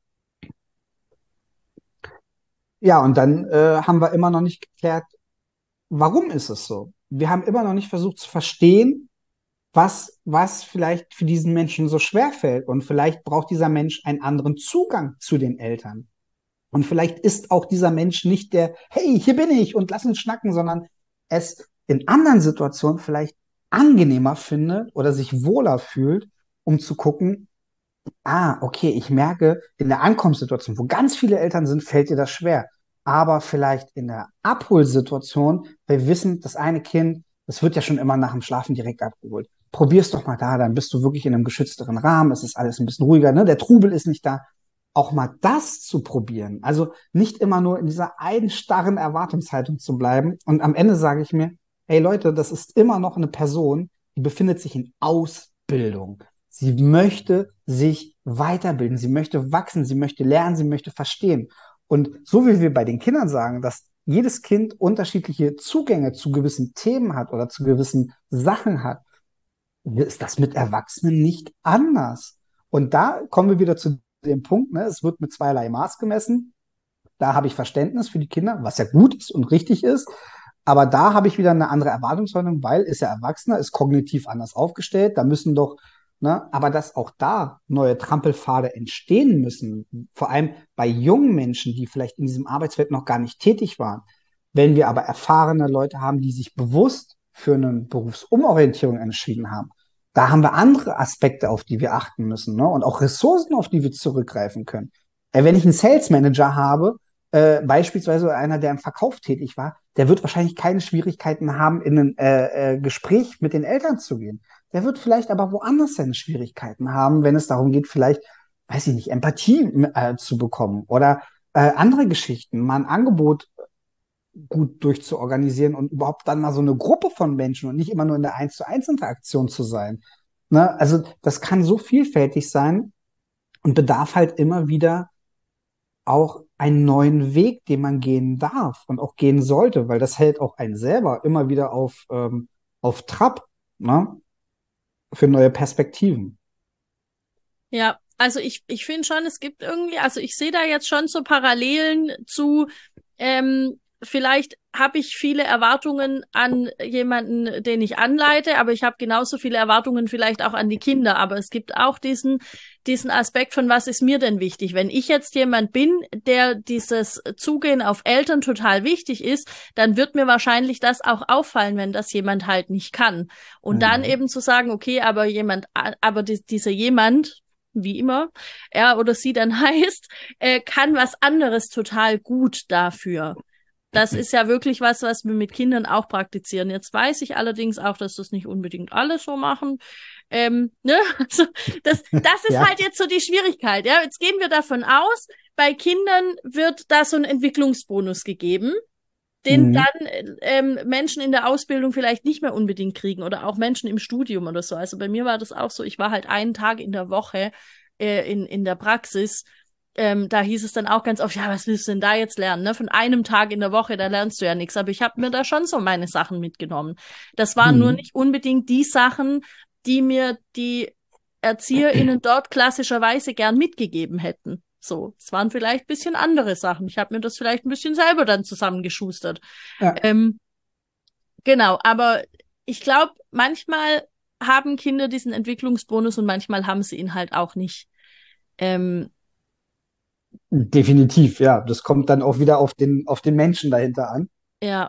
B: Ja, und dann haben wir immer noch nicht geklärt, warum ist es so? Wir haben immer noch nicht versucht zu verstehen, was vielleicht für diesen Menschen so schwer fällt. Und vielleicht braucht dieser Mensch einen anderen Zugang zu den Eltern. Und vielleicht ist auch dieser Mensch nicht der, hey, hier bin ich und lass uns schnacken, sondern es in anderen Situationen vielleicht angenehmer findet oder sich wohler fühlt, um zu gucken, okay, ich merke, in der Ankommenssituation, wo ganz viele Eltern sind, fällt dir das schwer. Aber vielleicht in der Abholsituation, weil wir wissen, das eine Kind Es wird ja schon immer nach dem Schlafen direkt abgeholt. Probier's doch mal da, dann bist du wirklich in einem geschützteren Rahmen, es ist alles ein bisschen ruhiger, ne? Der Trubel ist nicht da. Auch mal das zu probieren. Also nicht immer nur in dieser einen starren Erwartungshaltung zu bleiben. Und am Ende sage ich mir, hey Leute, das ist immer noch eine Person, die befindet sich in Ausbildung. Sie möchte sich weiterbilden, sie möchte wachsen, sie möchte lernen, sie möchte verstehen. Und so wie wir bei den Kindern sagen, dass jedes Kind unterschiedliche Zugänge zu gewissen Themen hat oder zu gewissen Sachen hat, ist das mit Erwachsenen nicht anders. Und da kommen wir wieder zu dem Punkt, ne, es wird mit zweierlei Maß gemessen. Da habe ich Verständnis für die Kinder, was ja gut ist und richtig ist. Aber da habe ich wieder eine andere Erwartungshaltung, weil ist ja Erwachsener, ist kognitiv anders aufgestellt. Da müssen doch, ne, aber dass auch da neue Trampelpfade entstehen müssen, vor allem bei jungen Menschen, die vielleicht in diesem Arbeitsfeld noch gar nicht tätig waren. Wenn wir aber erfahrene Leute haben, die sich bewusst für eine Berufsumorientierung entschieden haben, da haben wir andere Aspekte, auf die wir achten müssen, ne? Und auch Ressourcen, auf die wir zurückgreifen können. Wenn ich einen Sales Manager habe, beispielsweise einer, der im Verkauf tätig war, der wird wahrscheinlich keine Schwierigkeiten haben, in ein Gespräch mit den Eltern zu gehen. Der wird vielleicht aber woanders seine Schwierigkeiten haben, wenn es darum geht, vielleicht, weiß ich nicht, Empathie zu bekommen oder andere Geschichten, mal ein Angebot gut durchzuorganisieren und überhaupt dann mal so eine Gruppe von Menschen und nicht immer nur in der 1-zu-1 Interaktion zu sein. Ne? Also das kann so vielfältig sein und bedarf halt immer wieder auch einen neuen Weg, den man gehen darf und auch gehen sollte, weil das hält auch einen selber immer wieder auf Trab, ne? Für neue Perspektiven.
A: Ja, also ich finde schon, es gibt irgendwie, also ich sehe da jetzt schon so Parallelen zu, vielleicht habe ich viele Erwartungen an jemanden, den ich anleite, aber ich habe genauso viele Erwartungen vielleicht auch an die Kinder. Aber es gibt auch diesen Aspekt von, was ist mir denn wichtig? Wenn ich jetzt jemand bin, der dieses Zugehen auf Eltern total wichtig ist, dann wird mir wahrscheinlich das auch auffallen, wenn das jemand halt nicht kann. Und dann
B: Mhm.
A: eben zu sagen, okay, aber dieser jemand, wie immer er oder sie dann heißt, kann was anderes total gut dafür. Das ist ja wirklich was wir mit Kindern auch praktizieren. Jetzt weiß ich allerdings auch, dass das nicht unbedingt alle so machen. Ne? Also das ist halt
B: Ja.
A: jetzt so die Schwierigkeit. Ja, jetzt gehen wir davon aus, bei Kindern wird da so ein Entwicklungsbonus gegeben, den
B: Mhm.
A: dann Menschen in der Ausbildung vielleicht nicht mehr unbedingt kriegen oder auch Menschen im Studium oder so. Also bei mir war das auch so. Ich war halt einen Tag in der Woche in der Praxis. Da hieß es dann auch ganz oft, ja, was willst du denn da jetzt lernen? Ne? Von einem Tag in der Woche, da lernst du ja nichts. Aber ich habe mir da schon so meine Sachen mitgenommen. Das waren nur
B: Mhm.
A: nicht unbedingt die Sachen, die mir die ErzieherInnen dort klassischerweise gern mitgegeben hätten. So, es waren vielleicht ein bisschen andere Sachen. Ich habe mir das vielleicht ein bisschen selber dann zusammengeschustert.
B: Ja.
A: Ähm, genau, aber ich glaube, manchmal haben Kinder diesen Entwicklungsbonus und manchmal haben sie ihn halt auch nicht. Ähm,
B: Definitiv, ja. Das kommt dann auch wieder auf den Menschen dahinter an.
A: ja,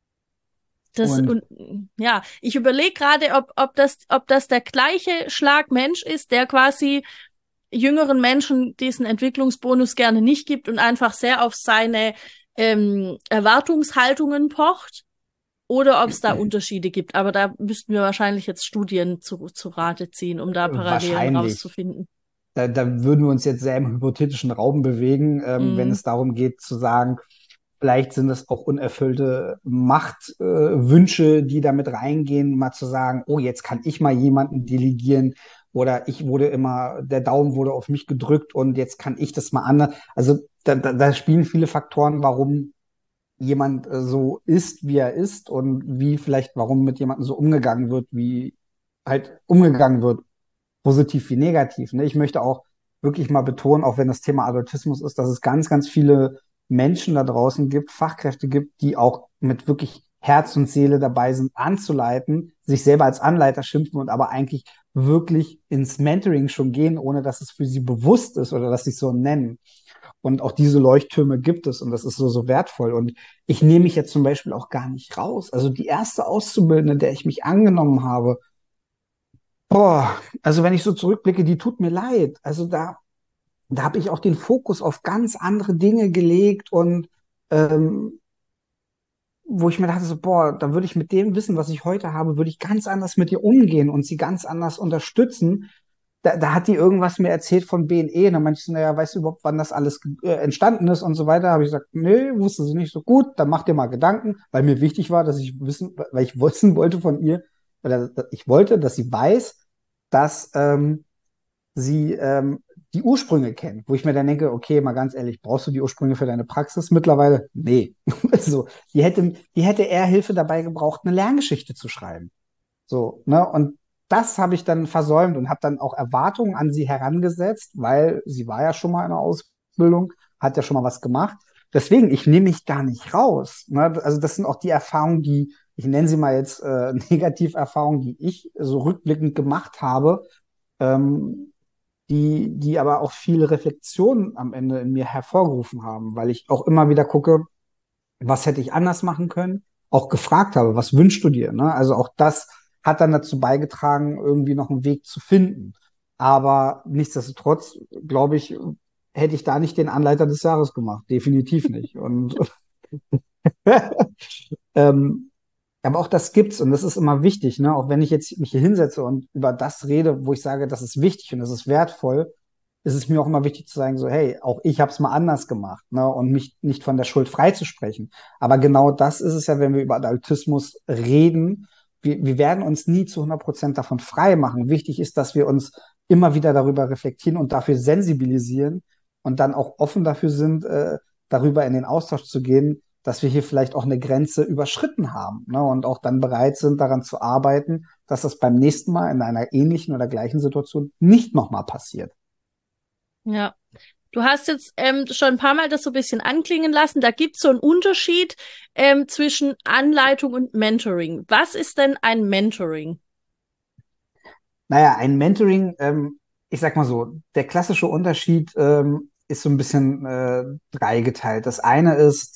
A: das
B: Und
A: und ja, ich überlege gerade, ob das der gleiche Schlag Mensch ist, der quasi jüngeren Menschen diesen Entwicklungsbonus gerne nicht gibt und einfach sehr auf seine Erwartungshaltungen pocht, oder ob es da Unterschiede gibt. Aber da müssten wir wahrscheinlich jetzt Studien zu Rate ziehen, um da Parallelen
B: wahrscheinlich.
A: rauszufinden.
B: Da würden wir uns jetzt sehr im hypothetischen Raum bewegen, wenn
A: Mm,
B: es darum geht zu sagen, vielleicht sind es auch unerfüllte Machtwünsche, die damit reingehen, mal zu sagen, oh, jetzt kann ich mal jemanden delegieren oder ich wurde immer, der Daumen wurde auf mich gedrückt und jetzt kann ich das mal anders. Also da spielen viele Faktoren, warum jemand so ist, wie er ist und wie vielleicht, warum mit jemandem so umgegangen wird, wie halt umgegangen wird, positiv wie negativ. Ne? Ich möchte auch wirklich mal betonen, auch wenn das Thema Adultismus ist, dass es ganz, ganz viele Menschen da draußen gibt, Fachkräfte gibt, die auch mit wirklich Herz und Seele dabei sind, anzuleiten, sich selber als Anleiter schimpfen und aber eigentlich wirklich ins Mentoring schon gehen, ohne dass es für sie bewusst ist oder dass sie es so nennen. Und auch diese Leuchttürme gibt es und das ist so, so wertvoll. Und ich nehme mich jetzt zum Beispiel auch gar nicht raus. Also die erste Auszubildende, der ich mich angenommen habe, boah, also wenn ich so zurückblicke, die tut mir leid. Also da habe ich auch den Fokus auf ganz andere Dinge gelegt und ähm, wo ich mir dachte, so, boah, da würde ich mit dem Wissen, was ich heute habe, würde ich ganz anders mit ihr umgehen und sie ganz anders unterstützen. Da hat die irgendwas mir erzählt von BNE. Und dann meinte ich so, naja, weißt du überhaupt, wann das alles entstanden ist und so weiter? Habe ich gesagt, nee, wusste sie nicht so gut. Dann mach dir mal Gedanken, weil mir wichtig war, weil ich wissen wollte von ihr, oder ich wollte, dass sie weiß, dass sie die Ursprünge kennt. Wo ich mir dann denke, okay, mal ganz ehrlich, brauchst du die Ursprünge für deine Praxis mittlerweile? Nee. Also, die hätte eher Hilfe dabei gebraucht, eine Lerngeschichte zu schreiben. So, ne? Und das habe ich dann versäumt und habe dann auch Erwartungen an sie herangesetzt, weil sie war ja schon mal in der Ausbildung, hat ja schon mal was gemacht. Deswegen, ich nehme mich da nicht raus. Ne? Also das sind auch die Erfahrungen, die, ich nenne sie mal jetzt Negativerfahrungen, die ich so rückblickend gemacht habe, ähm, die aber auch viele Reflexionen am Ende in mir hervorgerufen haben, weil ich auch immer wieder gucke, was hätte ich anders machen können, auch gefragt habe, was wünschst du dir? Ne? Also auch das hat dann dazu beigetragen, irgendwie noch einen Weg zu finden. Aber nichtsdestotrotz, glaube ich, hätte ich da nicht den Anleiter des Jahres gemacht. Definitiv nicht. Und ähm, aber auch das gibt's und das ist immer wichtig, ne? Auch wenn ich jetzt mich hier hinsetze und über das rede, wo ich sage, das ist wichtig und das ist wertvoll, ist es mir auch immer wichtig zu sagen, so, hey, auch ich habe es mal anders gemacht, ne? Und mich nicht von der Schuld freizusprechen. Aber genau das ist es ja, wenn wir über Autismus reden. Wir werden uns nie zu 100% davon frei machen. Wichtig ist, dass wir uns immer wieder darüber reflektieren und dafür sensibilisieren und dann auch offen dafür sind, darüber in den Austausch zu gehen, dass wir hier vielleicht auch eine Grenze überschritten haben, ne? Und auch dann bereit sind, daran zu arbeiten, dass das beim nächsten Mal in einer ähnlichen oder gleichen Situation nicht nochmal passiert.
A: Ja. Du hast jetzt schon ein paar Mal das so ein bisschen anklingen lassen. Da gibt es so einen Unterschied zwischen Anleitung und Mentoring. Was ist denn ein Mentoring?
B: Naja, ein Mentoring, ich sag mal so, der klassische Unterschied ist so ein bisschen dreigeteilt. Das eine ist,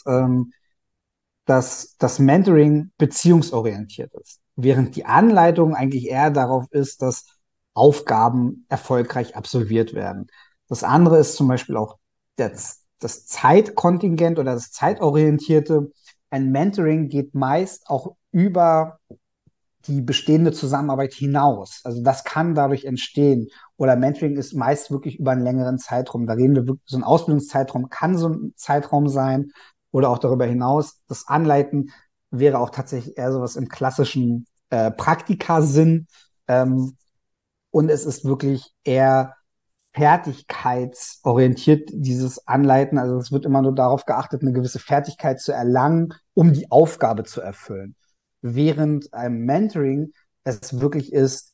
B: dass das Mentoring beziehungsorientiert ist, während die Anleitung eigentlich eher darauf ist, dass Aufgaben erfolgreich absolviert werden. Das andere ist zum Beispiel auch das Zeitkontingent oder das Zeitorientierte. Ein Mentoring geht meist auch über die bestehende Zusammenarbeit hinaus. Also das kann dadurch entstehen. Oder Mentoring ist meist wirklich über einen längeren Zeitraum. Da reden wir wirklich, so ein Ausbildungszeitraum kann so ein Zeitraum sein oder auch darüber hinaus. Das Anleiten wäre auch tatsächlich eher sowas im klassischen Praktikasinn. Und es ist wirklich eher fertigkeitsorientiert, dieses Anleiten. Also es wird immer nur darauf geachtet, eine gewisse Fertigkeit zu erlangen, um die Aufgabe zu erfüllen. Während einem Mentoring es wirklich ist,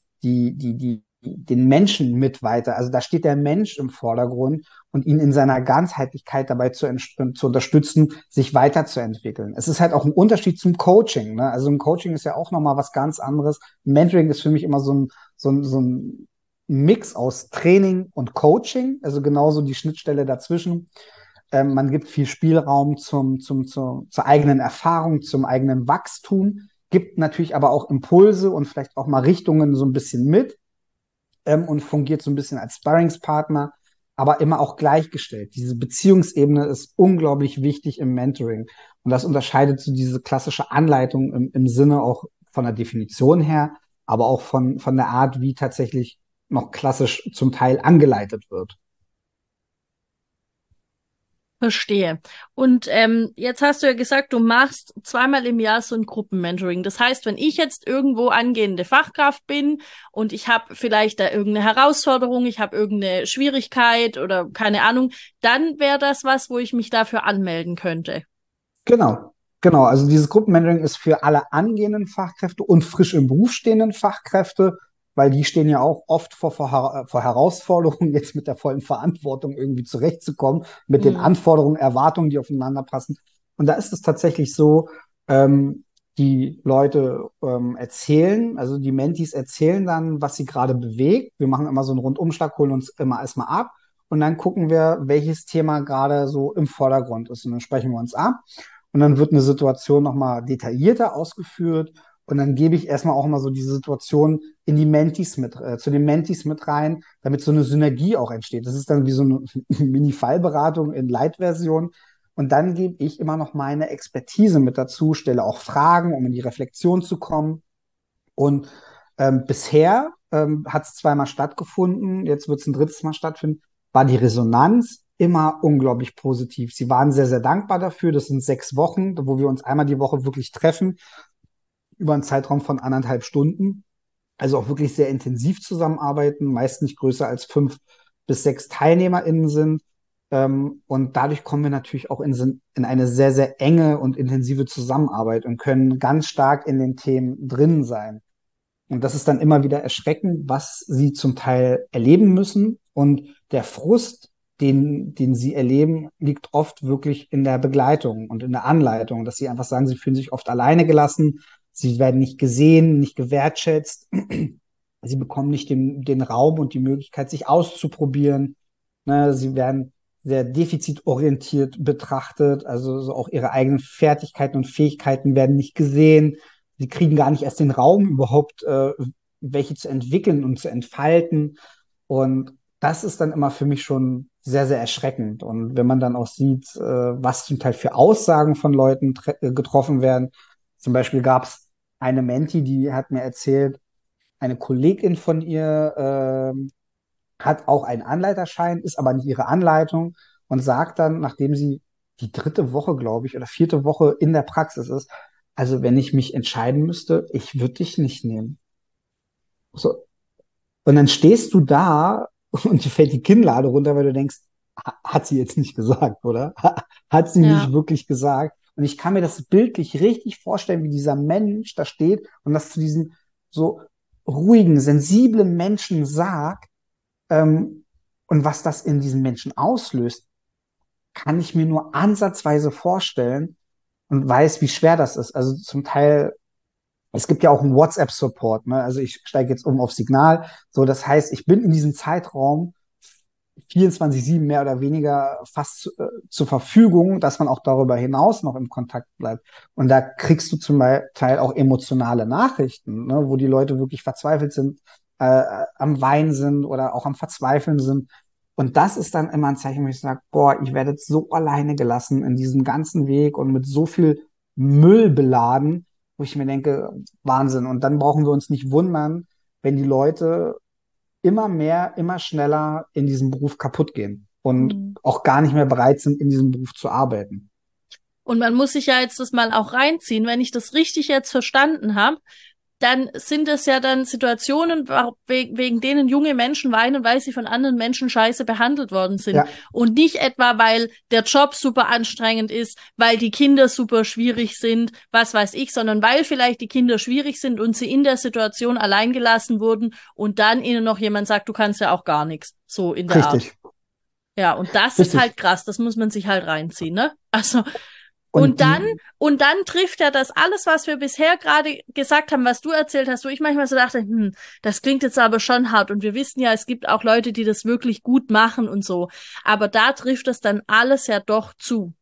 B: den Menschen mit weiter. Also da steht der Mensch im Vordergrund und ihn in seiner Ganzheitlichkeit dabei zu unterstützen, sich weiterzuentwickeln. Es ist halt auch ein Unterschied zum Coaching. Ne? Also ein Coaching ist ja auch nochmal was ganz anderes. Mentoring ist für mich immer so ein Mix aus Training und Coaching, also genauso die Schnittstelle dazwischen. Man gibt viel Spielraum zur eigenen Erfahrung, zum eigenen Wachstum, gibt natürlich aber auch Impulse und vielleicht auch mal Richtungen so ein bisschen mit und fungiert so ein bisschen als Sparringspartner, aber immer auch gleichgestellt. Diese Beziehungsebene ist unglaublich wichtig im Mentoring. Und das unterscheidet so diese klassische Anleitung im Sinne auch von der Definition her, aber auch von der Art, wie tatsächlich noch klassisch zum Teil angeleitet wird.
A: Verstehe. Und jetzt hast du ja gesagt, du machst zweimal im Jahr so ein Gruppenmentoring. Das heißt, wenn ich jetzt irgendwo angehende Fachkraft bin und ich habe vielleicht da irgendeine Herausforderung, ich habe irgendeine Schwierigkeit oder keine Ahnung, dann wäre das was, wo ich mich dafür anmelden könnte.
B: Genau, genau. Also dieses Gruppenmentoring ist für alle angehenden Fachkräfte und frisch im Beruf stehenden Fachkräfte, weil die stehen ja auch oft vor Herausforderungen, jetzt mit der vollen Verantwortung irgendwie zurechtzukommen, mit den
A: Mhm.
B: Anforderungen, Erwartungen, die aufeinander passen. Und da ist es tatsächlich so, die Leute erzählen, also die Mentees erzählen dann, was sie gerade bewegt. Wir machen immer so einen Rundumschlag, holen uns immer erstmal ab und dann gucken wir, welches Thema gerade so im Vordergrund ist. Und dann sprechen wir uns ab. Und dann wird eine Situation nochmal detaillierter ausgeführt. Und dann gebe ich erstmal auch mal so diese Situation in die Mentees zu den Mentees mit rein, damit so eine Synergie auch entsteht. Das ist dann wie so eine Mini-Fallberatung in Light-Version. Und dann gebe ich immer noch meine Expertise mit dazu, stelle auch Fragen, um in die Reflexion zu kommen. Und bisher hat es zweimal stattgefunden, jetzt wird es ein drittes Mal stattfinden, war die Resonanz immer unglaublich positiv. Sie waren sehr, sehr dankbar dafür. Das sind 6 Wochen, wo wir uns einmal die Woche wirklich treffen, über einen Zeitraum von 1,5 Stunden. Also auch wirklich sehr intensiv zusammenarbeiten, meist nicht größer als 5 bis 6 TeilnehmerInnen sind. Und dadurch kommen wir natürlich auch in eine sehr, sehr enge und intensive Zusammenarbeit und können ganz stark in den Themen drin sein. Und das ist dann immer wieder erschreckend, was sie zum Teil erleben müssen. Und der Frust, den sie erleben, liegt oft wirklich in der Begleitung und in der Anleitung, dass sie einfach sagen, sie fühlen sich oft alleine gelassen, sie werden nicht gesehen, nicht gewertschätzt, sie bekommen nicht den Raum und die Möglichkeit, sich auszuprobieren. Ne, sie werden sehr defizitorientiert betrachtet, also so auch ihre eigenen Fertigkeiten und Fähigkeiten werden nicht gesehen. Sie kriegen gar nicht erst den Raum, überhaupt welche zu entwickeln und zu entfalten. Und das ist dann immer für mich schon sehr, sehr erschreckend. Und wenn man dann auch sieht, was zum Teil für Aussagen von Leuten getroffen werden. Zum Beispiel gab es eine Menti, die hat mir erzählt, eine Kollegin von ihr hat auch einen Anleiterschein, ist aber nicht ihre Anleitung und sagt dann, nachdem sie die 3. Woche, glaube ich, oder 4. Woche in der Praxis ist, also wenn ich mich entscheiden müsste, ich würde dich nicht nehmen. So. Und dann stehst du da und dir fällt die Kinnlade runter, weil du denkst, hat sie jetzt nicht gesagt, oder? Hat sie nicht
A: Ja.
B: wirklich gesagt? Und ich kann mir das bildlich richtig vorstellen, wie dieser Mensch da steht und das zu diesem so ruhigen, sensiblen Menschen sagt, und was das in diesen Menschen auslöst, kann ich mir nur ansatzweise vorstellen und weiß, wie schwer das ist. Also zum Teil, es gibt ja auch einen WhatsApp-Support, ne? Also ich steige jetzt um auf Signal. So, das heißt, ich bin in diesem Zeitraum 24/7 mehr oder weniger fast zur Verfügung, dass man auch darüber hinaus noch im Kontakt bleibt. Und da kriegst du zum Teil auch emotionale Nachrichten, ne, wo die Leute wirklich verzweifelt sind, am Weinen sind oder auch am Verzweifeln sind. Und das ist dann immer ein Zeichen, wo ich sage, boah, ich werde jetzt so alleine gelassen in diesem ganzen Weg und mit so viel Müll beladen, wo ich mir denke, Wahnsinn. Und dann brauchen wir uns nicht wundern, wenn die Leute immer mehr, immer schneller in diesem Beruf kaputt gehen und
A: Mhm.
B: auch gar nicht mehr bereit sind, in diesem Beruf zu arbeiten.
A: Und man muss sich ja jetzt das mal auch reinziehen. Wenn ich das richtig jetzt verstanden habe, dann sind es ja dann Situationen, wegen denen junge Menschen weinen, weil sie von anderen Menschen scheiße behandelt worden sind.
B: Ja,
A: Und nicht etwa, weil der Job super anstrengend ist, weil die Kinder super schwierig sind, was weiß ich, sondern weil vielleicht die Kinder schwierig sind und sie in der Situation allein gelassen wurden und dann ihnen noch jemand sagt, du kannst ja auch gar nichts. So in der Art.
B: richtig,
A: Ja, und das ist halt
B: richtig.
A: krass, das muss man sich halt reinziehen, ne? Also,
B: Und
A: und dann,
B: die,
A: und dann trifft ja das alles, was wir bisher gerade gesagt haben, was du erzählt hast, wo ich manchmal so dachte, das klingt jetzt aber schon hart. Und wir wissen ja, es gibt auch Leute, die das wirklich gut machen und so. Aber da trifft es dann alles ja doch zu.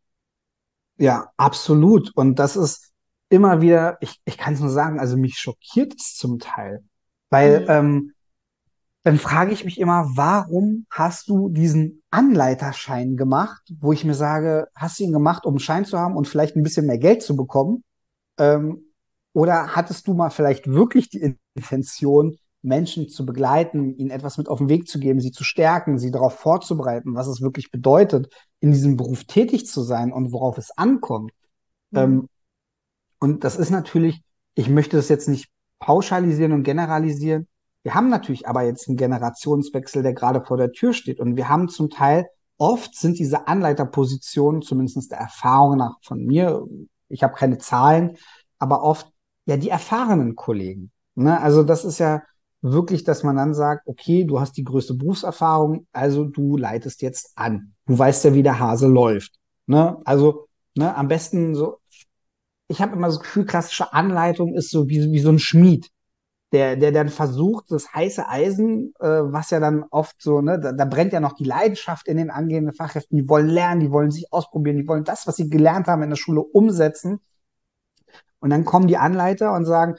B: ja, absolut. Und das ist immer wieder, ich kann es nur sagen, also mich schockiert es zum Teil. Weil
A: Mhm.
B: dann frage ich mich immer, warum hast du diesen Anleiterschein gemacht, wo ich mir sage, hast du ihn gemacht, um einen Schein zu haben und vielleicht ein bisschen mehr Geld zu bekommen? Ähm, oder hattest du mal vielleicht wirklich die Intention, Menschen zu begleiten, ihnen etwas mit auf den Weg zu geben, sie zu stärken, sie darauf vorzubereiten, was es wirklich bedeutet, in diesem Beruf tätig zu sein und worauf es ankommt?
A: Mhm.
B: Ähm, und das ist natürlich, ich möchte das jetzt nicht pauschalisieren und generalisieren. Wir haben natürlich aber jetzt einen Generationswechsel, der gerade vor der Tür steht. Und wir haben zum Teil, oft sind diese Anleiterpositionen, zumindest der Erfahrung nach von mir, ich habe keine Zahlen, aber oft ja die erfahrenen Kollegen. Ne? Also das ist ja wirklich, dass man dann sagt, okay, du hast die größte Berufserfahrung, also du leitest jetzt an. Du weißt ja, wie der Hase läuft. Ne? Also ne, am besten so, ich habe immer das Gefühl, klassische Anleitung ist so wie so ein Schmied, der dann versucht, das heiße Eisen, was ja dann oft so, ne, da brennt ja noch die Leidenschaft in den angehenden Fachkräften, die wollen lernen, die wollen sich ausprobieren, die wollen das, was sie gelernt haben in der Schule, umsetzen. Und dann kommen die Anleiter und sagen,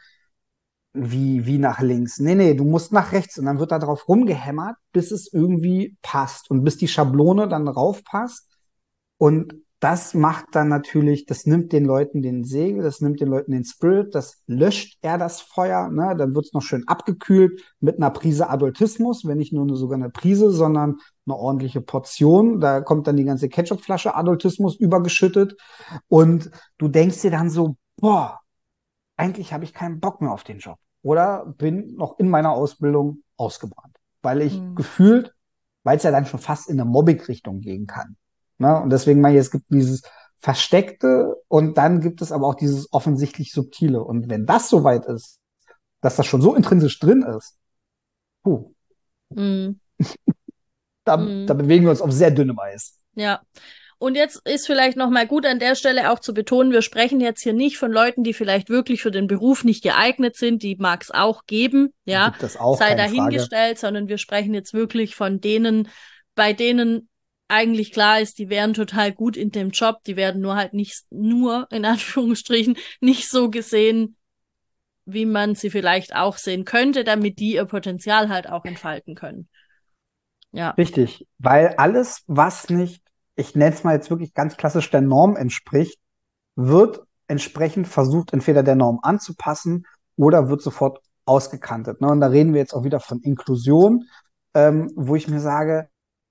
B: wie nach links? Nee, nee, du musst nach rechts. Und dann wird da drauf rumgehämmert, bis es irgendwie passt und bis die Schablone dann drauf passt. Und das macht dann natürlich, das nimmt den Leuten den Segel, das nimmt den Leuten den Spirit, das löscht eher das Feuer, ne? Dann wird's noch schön abgekühlt mit einer Prise Adultismus, wenn nicht nur sogar eine Prise, sondern eine ordentliche Portion. Da kommt dann die ganze Ketchupflasche Adultismus übergeschüttet und du denkst dir dann so, boah, eigentlich habe ich keinen Bock mehr auf den Job oder bin noch in meiner Ausbildung ausgebrannt, weil ich
A: Mhm.
B: gefühlt, weil es ja dann schon fast in eine Mobbing-Richtung gehen kann. Ne? Und deswegen meine ich, es gibt dieses Versteckte und dann gibt es aber auch dieses offensichtlich Subtile. Und wenn das soweit ist, dass das schon so intrinsisch drin ist, puh,
A: Mhm.
B: da
A: Mhm.
B: bewegen wir uns auf sehr dünnem Eis.
A: Ja. Und jetzt ist vielleicht noch mal gut an der Stelle auch zu betonen, wir sprechen jetzt hier nicht von Leuten, die vielleicht wirklich für den Beruf nicht geeignet sind, die mag es auch geben, ja,
B: Gibt es auch,
A: sei
B: keine Frage.
A: dahingestellt, sondern wir sprechen jetzt wirklich von denen, bei denen eigentlich klar ist, die wären total gut in dem Job, die werden nur halt nicht nur, in Anführungsstrichen, nicht so gesehen, wie man sie vielleicht auch sehen könnte, damit die ihr Potenzial halt auch entfalten können. Ja.
B: Richtig, weil alles, was nicht, ich nenne es mal jetzt wirklich ganz klassisch der Norm entspricht, wird entsprechend versucht, entweder der Norm anzupassen oder wird sofort ausgekantet. Ne? Und da reden wir jetzt auch wieder von Inklusion, wo ich mir sage,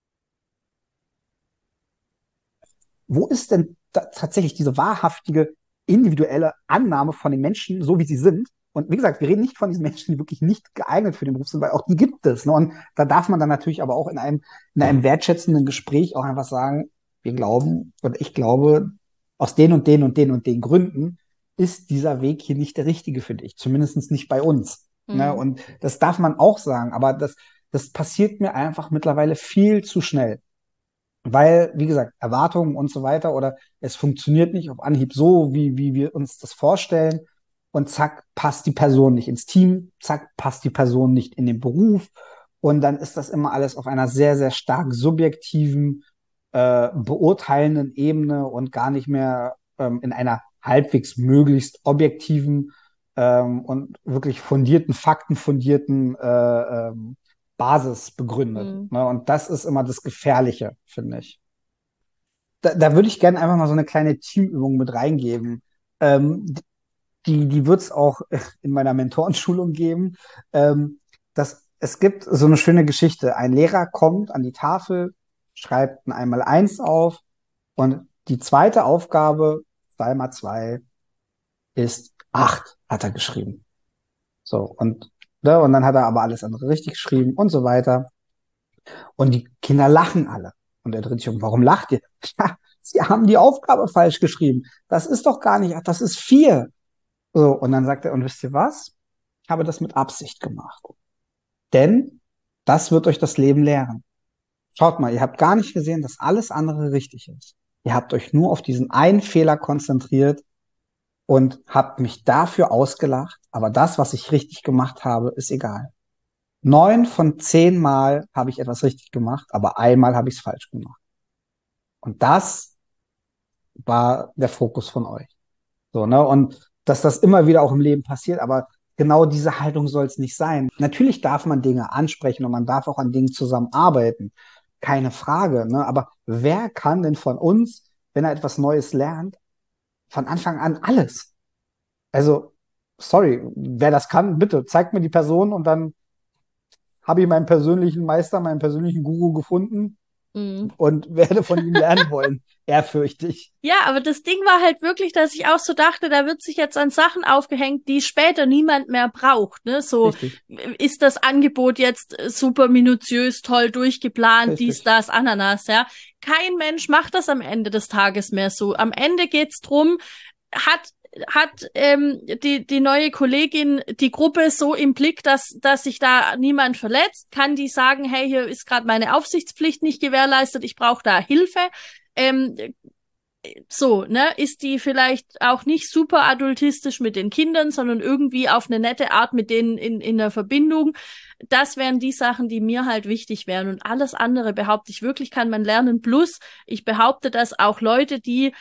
B: wo ist denn tatsächlich diese wahrhaftige individuelle Annahme von den Menschen, so wie sie sind? Und wie gesagt, wir reden nicht von diesen Menschen, die wirklich nicht geeignet für den Beruf sind, weil auch die gibt es. Ne? Und da darf man dann natürlich aber auch in einem wertschätzenden Gespräch auch einfach sagen, wir glauben, oder ich glaube, aus den und den und den und den Gründen ist dieser Weg hier nicht der richtige für dich. Zumindest nicht bei uns. Ne?
A: Mhm.
B: Und das darf man auch sagen, aber das passiert mir einfach mittlerweile viel zu schnell. Weil, wie gesagt, Erwartungen und so weiter oder es funktioniert nicht auf Anhieb so, wie wir uns das vorstellen. Und zack, passt die Person nicht ins Team, zack, passt die Person nicht in den Beruf. Und dann ist das immer alles auf einer sehr, sehr stark subjektiven, beurteilenden Ebene und gar nicht mehr in einer halbwegs möglichst objektiven und wirklich fundierten, faktenfundierten Basis begründet.
A: Mhm.
B: Ne? Und das ist immer das Gefährliche, finde ich. Da würde ich gerne einfach mal so eine kleine Teamübung mit reingeben. Ähm, die wird es auch in meiner Mentorenschulung geben. Es gibt so eine schöne Geschichte. Ein Lehrer kommt an die Tafel, schreibt ein Einmaleins auf und die zweite Aufgabe, 2 mal 2, ist 8, hat er geschrieben. So, und dann hat er aber alles andere richtig geschrieben und so weiter. Und die Kinder lachen alle. Und er dreht sich um, warum lacht ihr? Ja, sie haben die Aufgabe falsch geschrieben. Das ist doch gar nicht, ach, das ist 4. So, und dann sagt er, und wisst ihr was? Ich habe das mit Absicht gemacht. Denn das wird euch das Leben lehren. Schaut mal, ihr habt gar nicht gesehen, dass alles andere richtig ist. Ihr habt euch nur auf diesen einen Fehler konzentriert und habt mich dafür ausgelacht. Aber das, was ich richtig gemacht habe, ist egal. 9 von 10 Mal habe ich etwas richtig gemacht, aber einmal habe ich es falsch gemacht. Und das war der Fokus von euch. So, ne? Und dass das immer wieder auch im Leben passiert, aber genau diese Haltung soll es nicht sein. Natürlich darf man Dinge ansprechen und man darf auch an Dingen zusammenarbeiten. Keine Frage, ne? Aber wer kann denn von uns, wenn er etwas Neues lernt, von Anfang an alles? Also, sorry, wer das kann, bitte zeigt mir die Person und dann habe ich meinen persönlichen Meister, meinen persönlichen Guru gefunden
A: Mhm.
B: und werde von ihm lernen wollen. Ehrfürchtig.
A: Ja, aber das Ding war halt wirklich, dass ich auch so dachte, da wird sich jetzt an Sachen aufgehängt, die später niemand mehr braucht, ne? So,
B: Richtig,
A: ist das Angebot jetzt super minutiös, toll durchgeplant, dies,
B: richtig.
A: das, Ananas, ja? Kein Mensch macht das am Ende des Tages mehr so. Am Ende geht's drum, hat die neue Kollegin die Gruppe so im Blick, dass sich da niemand verletzt? Kann die sagen, hey, hier ist gerade meine Aufsichtspflicht nicht gewährleistet, ich brauche da Hilfe? Ähm, so, ne, ist die vielleicht auch nicht super adultistisch mit den Kindern, sondern irgendwie auf eine nette Art mit denen in der Verbindung. Das wären die Sachen, die mir halt wichtig wären. Und alles andere behaupte ich wirklich, kann man lernen. Plus, ich behaupte, dass auch Leute, die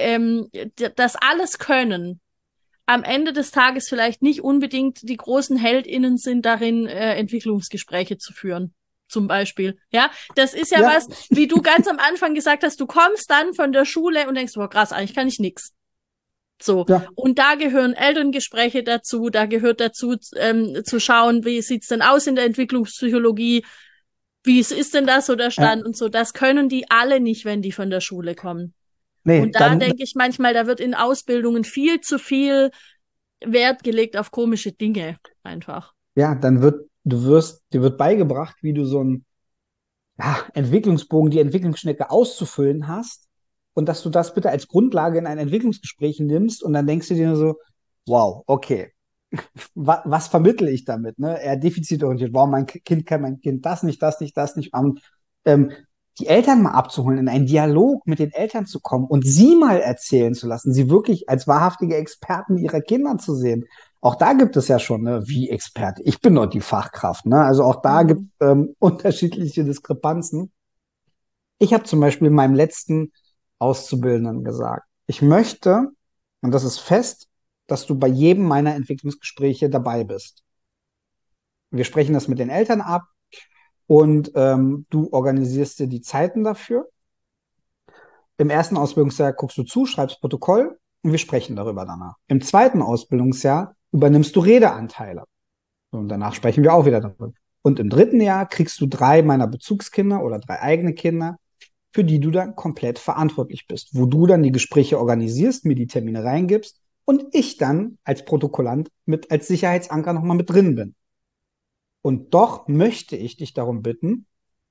A: das alles können, am Ende des Tages vielleicht nicht unbedingt die großen HeldInnen sind, darin Entwicklungsgespräche zu führen. zum Beispiel. Ja, das ist ja
B: Ja,
A: was, wie du ganz am Anfang gesagt hast, du kommst dann von der Schule und denkst, boah, krass, eigentlich kann ich nix. So.
B: ja,
A: Und da gehören Elterngespräche dazu, da gehört dazu, zu schauen, wie sieht's denn aus in der Entwicklungspsychologie, wie ist denn da so der
B: ja.
A: Stand und so. Das können die alle nicht, wenn die von der Schule kommen.
B: Nee,
A: Und da
B: dann,
A: denke ich manchmal, da wird in Ausbildungen viel zu viel Wert gelegt auf komische Dinge einfach.
B: ja, dir wird beigebracht, wie du so einen Entwicklungsbogen, die Entwicklungsschnecke auszufüllen hast und dass du das bitte als Grundlage in ein Entwicklungsgespräch nimmst und dann denkst du dir nur so, wow, okay, was vermittle ich damit? Ne? Eher defizitorientiert. Warum mein Kind das nicht, das nicht, das nicht. Und, ähm, die Eltern mal abzuholen, in einen Dialog mit den Eltern zu kommen und sie mal erzählen zu lassen, sie wirklich als wahrhaftige Experten ihrer Kinder zu sehen. Auch da gibt es ja schon, ne, wie Experte. Ich bin doch die Fachkraft. Ne? Also auch da gibt
A: Mhm.
B: es unterschiedliche Diskrepanzen. Ich habe zum Beispiel meinem letzten Auszubildenden gesagt, ich möchte, und das ist fest, dass du bei jedem meiner Entwicklungsgespräche dabei bist. Wir sprechen das mit den Eltern ab und du organisierst dir die Zeiten dafür. Im ersten Ausbildungsjahr guckst du zu, schreibst Protokoll und wir sprechen darüber danach. Im zweiten Ausbildungsjahr übernimmst du Redeanteile und danach sprechen wir auch wieder darüber. Und im dritten Jahr kriegst du 3 meiner Bezugskinder oder 3 eigene Kinder, für die du dann komplett verantwortlich bist, wo du dann die Gespräche organisierst, mir die Termine reingibst und ich dann als Protokollant mit als Sicherheitsanker nochmal mit drin bin. Und doch möchte ich dich darum bitten,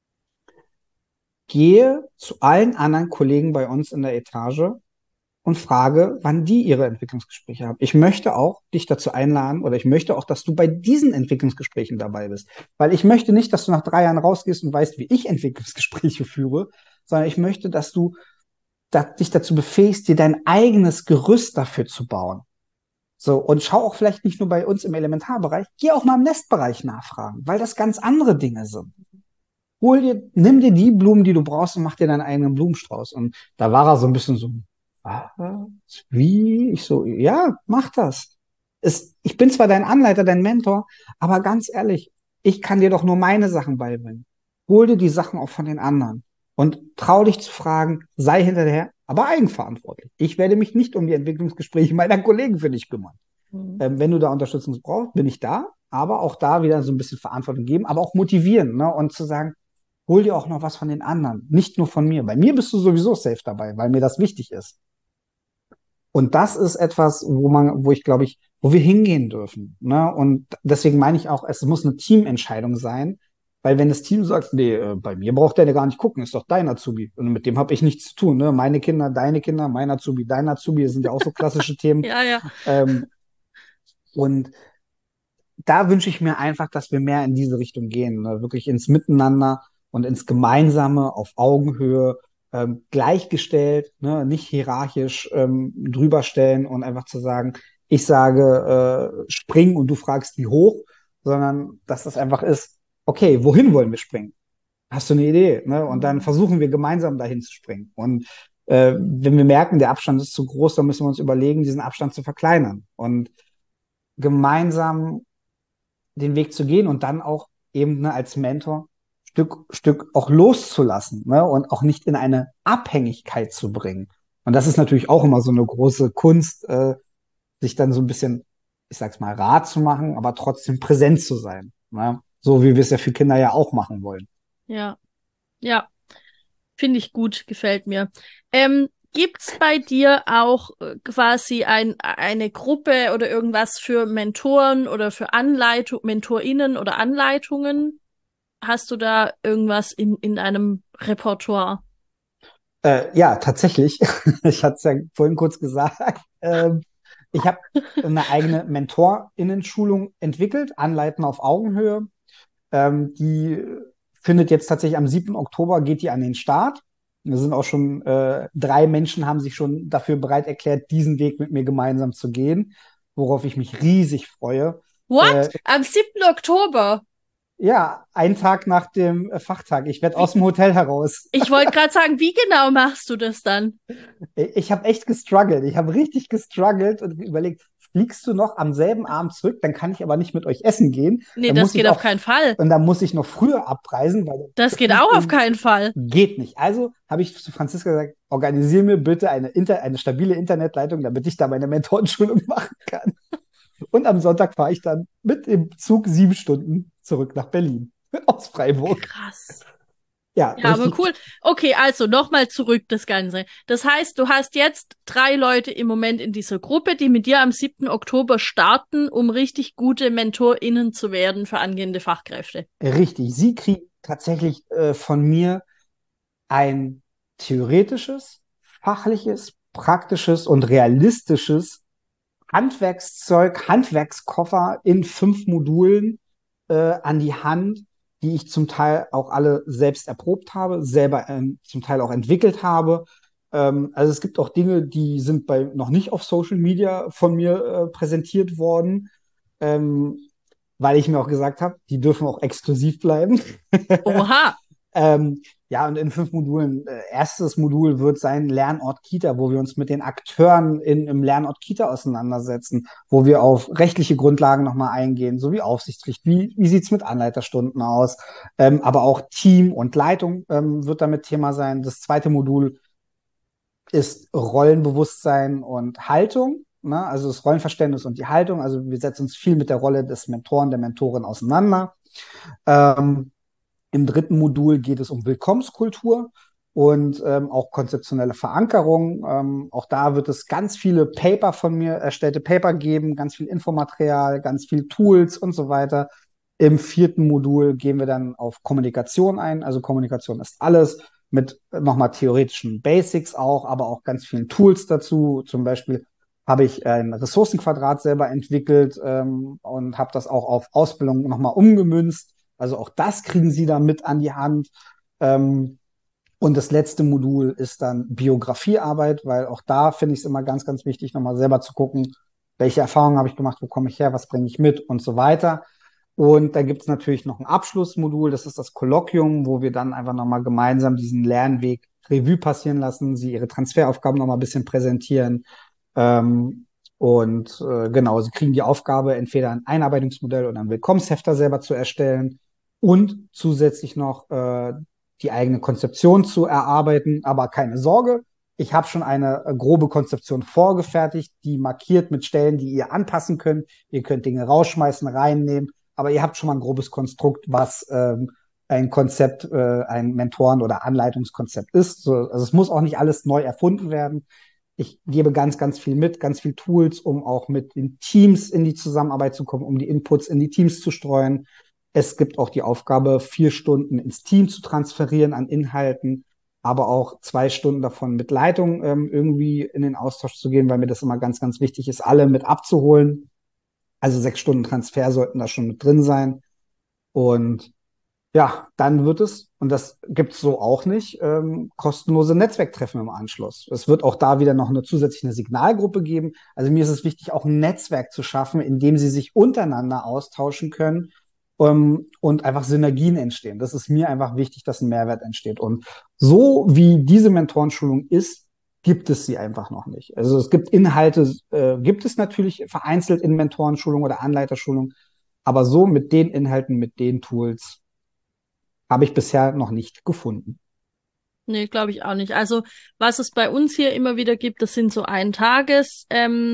B: gehe zu allen anderen Kollegen bei uns in der Etage und frage, wann die ihre Entwicklungsgespräche haben. Ich möchte auch dich dazu einladen oder ich möchte auch, dass du bei diesen Entwicklungsgesprächen dabei bist. Weil ich möchte nicht, dass du nach 3 Jahren rausgehst und weißt, wie ich Entwicklungsgespräche führe, sondern ich möchte, dass du dich dazu befähigst, dir dein eigenes Gerüst dafür zu bauen. So, und schau auch vielleicht nicht nur bei uns im Elementarbereich, geh auch mal im Nestbereich nachfragen, weil das ganz andere Dinge sind. Nimm dir die Blumen, die du brauchst und mach dir deinen eigenen Blumenstrauß. Und da war er so ein bisschen so, was? Wie? Ich so, ja, mach das. Ich bin zwar dein Anleiter, dein Mentor, aber ganz ehrlich, ich kann dir doch nur meine Sachen beibringen. Hol dir die Sachen auch von den anderen und trau dich zu fragen, sei hinterher, aber eigenverantwortlich. Ich werde mich nicht um die Entwicklungsgespräche meiner Kollegen für dich kümmern.
A: Mhm.
B: Wenn du da Unterstützung brauchst, bin ich da, aber auch da wieder so ein bisschen Verantwortung geben, aber auch motivieren, ne? Und zu sagen, hol dir auch noch was von den anderen, nicht nur von mir. Bei mir bist du sowieso safe dabei, weil mir das wichtig ist. Und das ist etwas, wo ich glaube ich, wo wir hingehen dürfen. Ne? Und deswegen meine ich auch, es muss eine Teamentscheidung sein, weil wenn das Team sagt, nee, bei mir braucht der gar nicht gucken, ist doch dein Azubi. Und mit dem habe ich nichts zu tun. Ne? Meine Kinder, deine Kinder, mein Azubi, dein Azubi, das sind ja auch so klassische Themen.
A: Ja, ja.
B: Ähm, und da wünsche ich mir einfach, dass wir mehr in diese Richtung gehen, ne? Wirklich ins Miteinander und ins Gemeinsame auf Augenhöhe, gleichgestellt, ne? Nicht hierarchisch drüber stellen und einfach zu sagen, ich sage spring und du fragst wie hoch, sondern dass das einfach ist, okay, wohin wollen wir springen? Hast du eine Idee? Ne? Und dann
A: Mhm.
B: versuchen wir gemeinsam dahin zu springen. Und wenn wir merken, der Abstand ist zu groß, dann müssen wir uns überlegen, diesen Abstand zu verkleinern und gemeinsam den Weg zu gehen und dann auch eben ne, als Mentor Stück auch loszulassen, ne, und auch nicht in eine Abhängigkeit zu bringen. Und das ist natürlich auch immer so eine große Kunst, sich dann so ein bisschen, ich sag's mal, rar zu machen, aber trotzdem präsent zu sein. Ne? So wie wir es ja für Kinder ja auch machen wollen.
A: Ja, ja. Finde ich gut, gefällt mir. Gibt's bei dir auch quasi eine Gruppe oder irgendwas für Mentoren oder für MentorInnen oder Anleitungen? Hast du da irgendwas in einem Repertoire?
B: Ja, tatsächlich. Ich hatte es ja vorhin kurz gesagt. Ich habe eine eigene MentorInnen-Schulung entwickelt, Anleiten auf Augenhöhe. Die findet jetzt tatsächlich am 7. Oktober geht die an den Start. Wir sind auch schon, 3 Menschen haben sich schon dafür bereit erklärt, diesen Weg mit mir gemeinsam zu gehen, worauf ich mich riesig freue.
A: What?
B: Äh,
A: Am 7. Oktober?
B: ja, ein Tag nach dem Fachtag. Ich werde aus dem
A: Wie,
B: Hotel heraus.
A: ich wollte gerade sagen, wie genau machst du das dann?
B: Ich habe echt gestruggelt. Ich habe richtig gestruggelt und überlegt, fliegst du noch am selben Abend zurück, dann kann ich aber nicht mit euch essen gehen.
A: Nee,
B: Dann
A: das
B: muss
A: geht
B: ich
A: auf
B: auch,
A: keinen Fall.
B: und dann muss ich noch früher abreisen, weil
A: Das
B: der
A: geht
B: Flug
A: auch auf keinen Fall.
B: geht nicht. Also habe ich zu Franziska gesagt, organisiere mir bitte eine stabile Internetleitung, damit ich da meine Mentorenschulung machen kann. Und am Sonntag fahre ich dann mit dem Zug 7 Stunden zurück nach Berlin aus Freiburg.
A: Krass.
B: Ja,
A: Ja, aber
B: richtig.
A: cool. Okay, also nochmal zurück das Ganze. Das heißt, du hast jetzt 3 Leute im Moment in dieser Gruppe, die mit dir am 7. Oktober starten, um richtig gute MentorInnen zu werden für angehende Fachkräfte.
B: Richtig. Sie kriegt tatsächlich von mir ein theoretisches, fachliches, praktisches und realistisches Handwerkszeug, Handwerkskoffer in 5 Modulen an die Hand, die ich zum Teil auch alle selbst erprobt habe, selber zum Teil auch entwickelt habe. Also es gibt auch Dinge, die sind noch nicht auf Social Media von mir präsentiert worden, ähm, weil ich mir auch gesagt habe, die dürfen auch exklusiv bleiben.
A: Oha.
B: Ja, und in 5 Modulen. Erstes Modul wird sein Lernort Kita, wo wir uns mit den Akteuren im Lernort Kita auseinandersetzen, wo wir auf rechtliche Grundlagen nochmal eingehen, sowie Aufsichtspflicht. Wie sieht's mit Anleiterstunden aus? Aber auch Team und Leitung wird damit Thema sein. Das zweite Modul ist Rollenbewusstsein und Haltung. Ne? Also das Rollenverständnis und die Haltung. Also wir setzen uns viel mit der Rolle des Mentoren, der Mentorin auseinander. Ähm, Im dritten Modul geht es um Willkommenskultur und auch konzeptionelle Verankerung. Auch da wird es ganz viele Paper von mir, erstellte Paper geben, ganz viel Infomaterial, ganz viel Tools und so weiter. Im vierten Modul gehen wir dann auf Kommunikation ein. Also Kommunikation ist alles mit nochmal theoretischen Basics auch, aber auch ganz vielen Tools dazu. Zum Beispiel habe ich ein Ressourcenquadrat selber entwickelt und habe das auch auf Ausbildung nochmal umgemünzt. Also auch das kriegen Sie da mit an die Hand. Ähm, und das letzte Modul ist dann Biografiearbeit, weil auch da finde ich es immer ganz, ganz wichtig, nochmal selber zu gucken, welche Erfahrungen habe ich gemacht, wo komme ich her, was bringe ich mit und so weiter. Und dann gibt es natürlich noch ein Abschlussmodul, das ist das Kolloquium, wo wir dann einfach nochmal gemeinsam diesen Lernweg Revue passieren lassen, Sie Ihre Transferaufgaben nochmal ein bisschen präsentieren. Genau, Sie kriegen die Aufgabe, entweder ein Einarbeitungsmodell oder ein Willkommenshefter selber zu erstellen und zusätzlich noch die eigene Konzeption zu erarbeiten. Aber keine Sorge, ich habe schon eine grobe Konzeption vorgefertigt, die markiert mit Stellen, die ihr anpassen könnt. Ihr könnt Dinge rausschmeißen, reinnehmen, aber ihr habt schon mal ein grobes Konstrukt, was ein Konzept, ein Mentoren- oder Anleitungskonzept ist. So, also es muss auch nicht alles neu erfunden werden. Ich gebe ganz, ganz viel mit, ganz viel Tools, um auch mit den Teams in die Zusammenarbeit zu kommen, um die Inputs in die Teams zu streuen. Es gibt auch die Aufgabe, 4 Stunden ins Team zu transferieren an Inhalten, aber auch 2 Stunden davon mit Leitung irgendwie in den Austausch zu gehen, weil mir das immer ganz, ganz wichtig ist, alle mit abzuholen. Also 6 Stunden Transfer sollten da schon mit drin sein. Und ja, dann wird es, und das gibt's so auch nicht, kostenlose Netzwerktreffen im Anschluss. Es wird auch da wieder noch eine zusätzliche Signalgruppe geben. Also mir ist es wichtig, auch ein Netzwerk zu schaffen, in dem sie sich untereinander austauschen können, und einfach Synergien entstehen. Das ist mir einfach wichtig, dass ein Mehrwert entsteht. Und so wie diese Mentorenschulung ist, gibt es sie einfach noch nicht. Also es gibt Inhalte, gibt es natürlich vereinzelt in Mentorenschulung oder Anleiterschulung, aber so mit den Inhalten, mit den Tools habe ich bisher noch nicht gefunden.
A: Nee, glaube ich auch nicht. Also, was es bei uns hier immer wieder gibt, das sind so Eintages,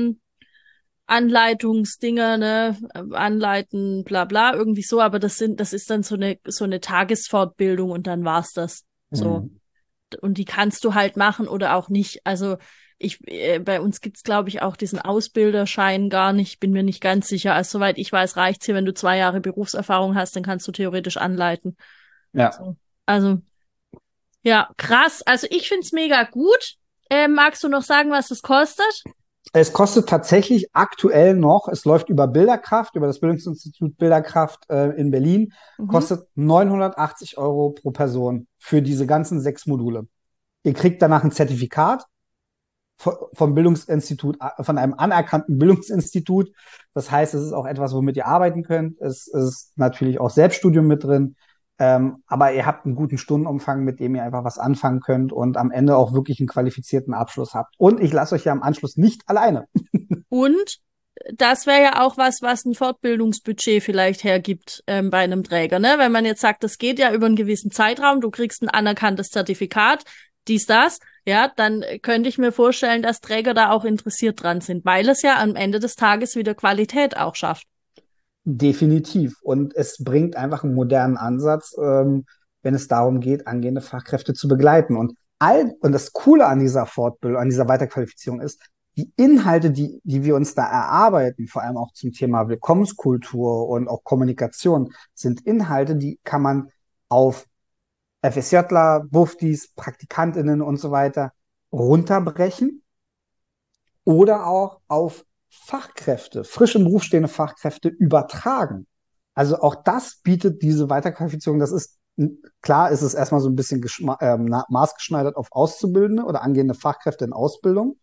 A: Anleitungsdinger, ne, anleiten, bla bla, irgendwie so, aber das ist dann so eine Tagesfortbildung und dann war's das. So.
B: Mhm.
A: Und die kannst du halt machen oder auch nicht. Also bei uns gibt's, glaube ich, auch diesen Ausbilderschein gar nicht, bin mir nicht ganz sicher. Also soweit ich weiß, reicht's hier, wenn du 2 Jahre Berufserfahrung hast, dann kannst du theoretisch anleiten.
B: Ja.
A: So. Also, ja, krass. Also ich find's mega gut. Magst du noch sagen, was es kostet?
B: Es kostet tatsächlich aktuell noch, es läuft über Bilderkraft, über das Bildungsinstitut Bilderkraft in Berlin,
A: Mhm.
B: kostet 980 € pro Person für diese ganzen 6 Module. Ihr kriegt danach ein Zertifikat vom Bildungsinstitut, von einem anerkannten Bildungsinstitut. Das heißt, es ist auch etwas, womit ihr arbeiten könnt. Es ist natürlich auch Selbststudium mit drin. Aber ihr habt einen guten Stundenumfang, mit dem ihr einfach was anfangen könnt und am Ende auch wirklich einen qualifizierten Abschluss habt. Und ich lasse euch ja im Anschluss nicht alleine.
A: Und das wäre ja auch was ein Fortbildungsbudget vielleicht hergibt bei einem Träger, ne? Wenn man jetzt sagt, das geht ja über einen gewissen Zeitraum, du kriegst ein anerkanntes Zertifikat, dies, das, ja, dann könnte ich mir vorstellen, dass Träger da auch interessiert dran sind, weil es ja am Ende des Tages wieder Qualität auch schafft.
B: Definitiv. Und es bringt einfach einen modernen Ansatz, wenn es darum geht, angehende Fachkräfte zu begleiten. Und das Coole an dieser Fortbildung, an dieser Weiterqualifizierung ist, die Inhalte, die wir uns da erarbeiten, vor allem auch zum Thema Willkommenskultur und auch Kommunikation, sind Inhalte, die kann man auf FSJler, Buftis, PraktikantInnen und so weiter runterbrechen oder auch auf Fachkräfte, frisch im Beruf stehende Fachkräfte übertragen. Also auch das bietet diese Weiterqualifizierung. Das ist klar, ist es erstmal so ein bisschen maßgeschneidert auf Auszubildende oder angehende Fachkräfte in Ausbildung.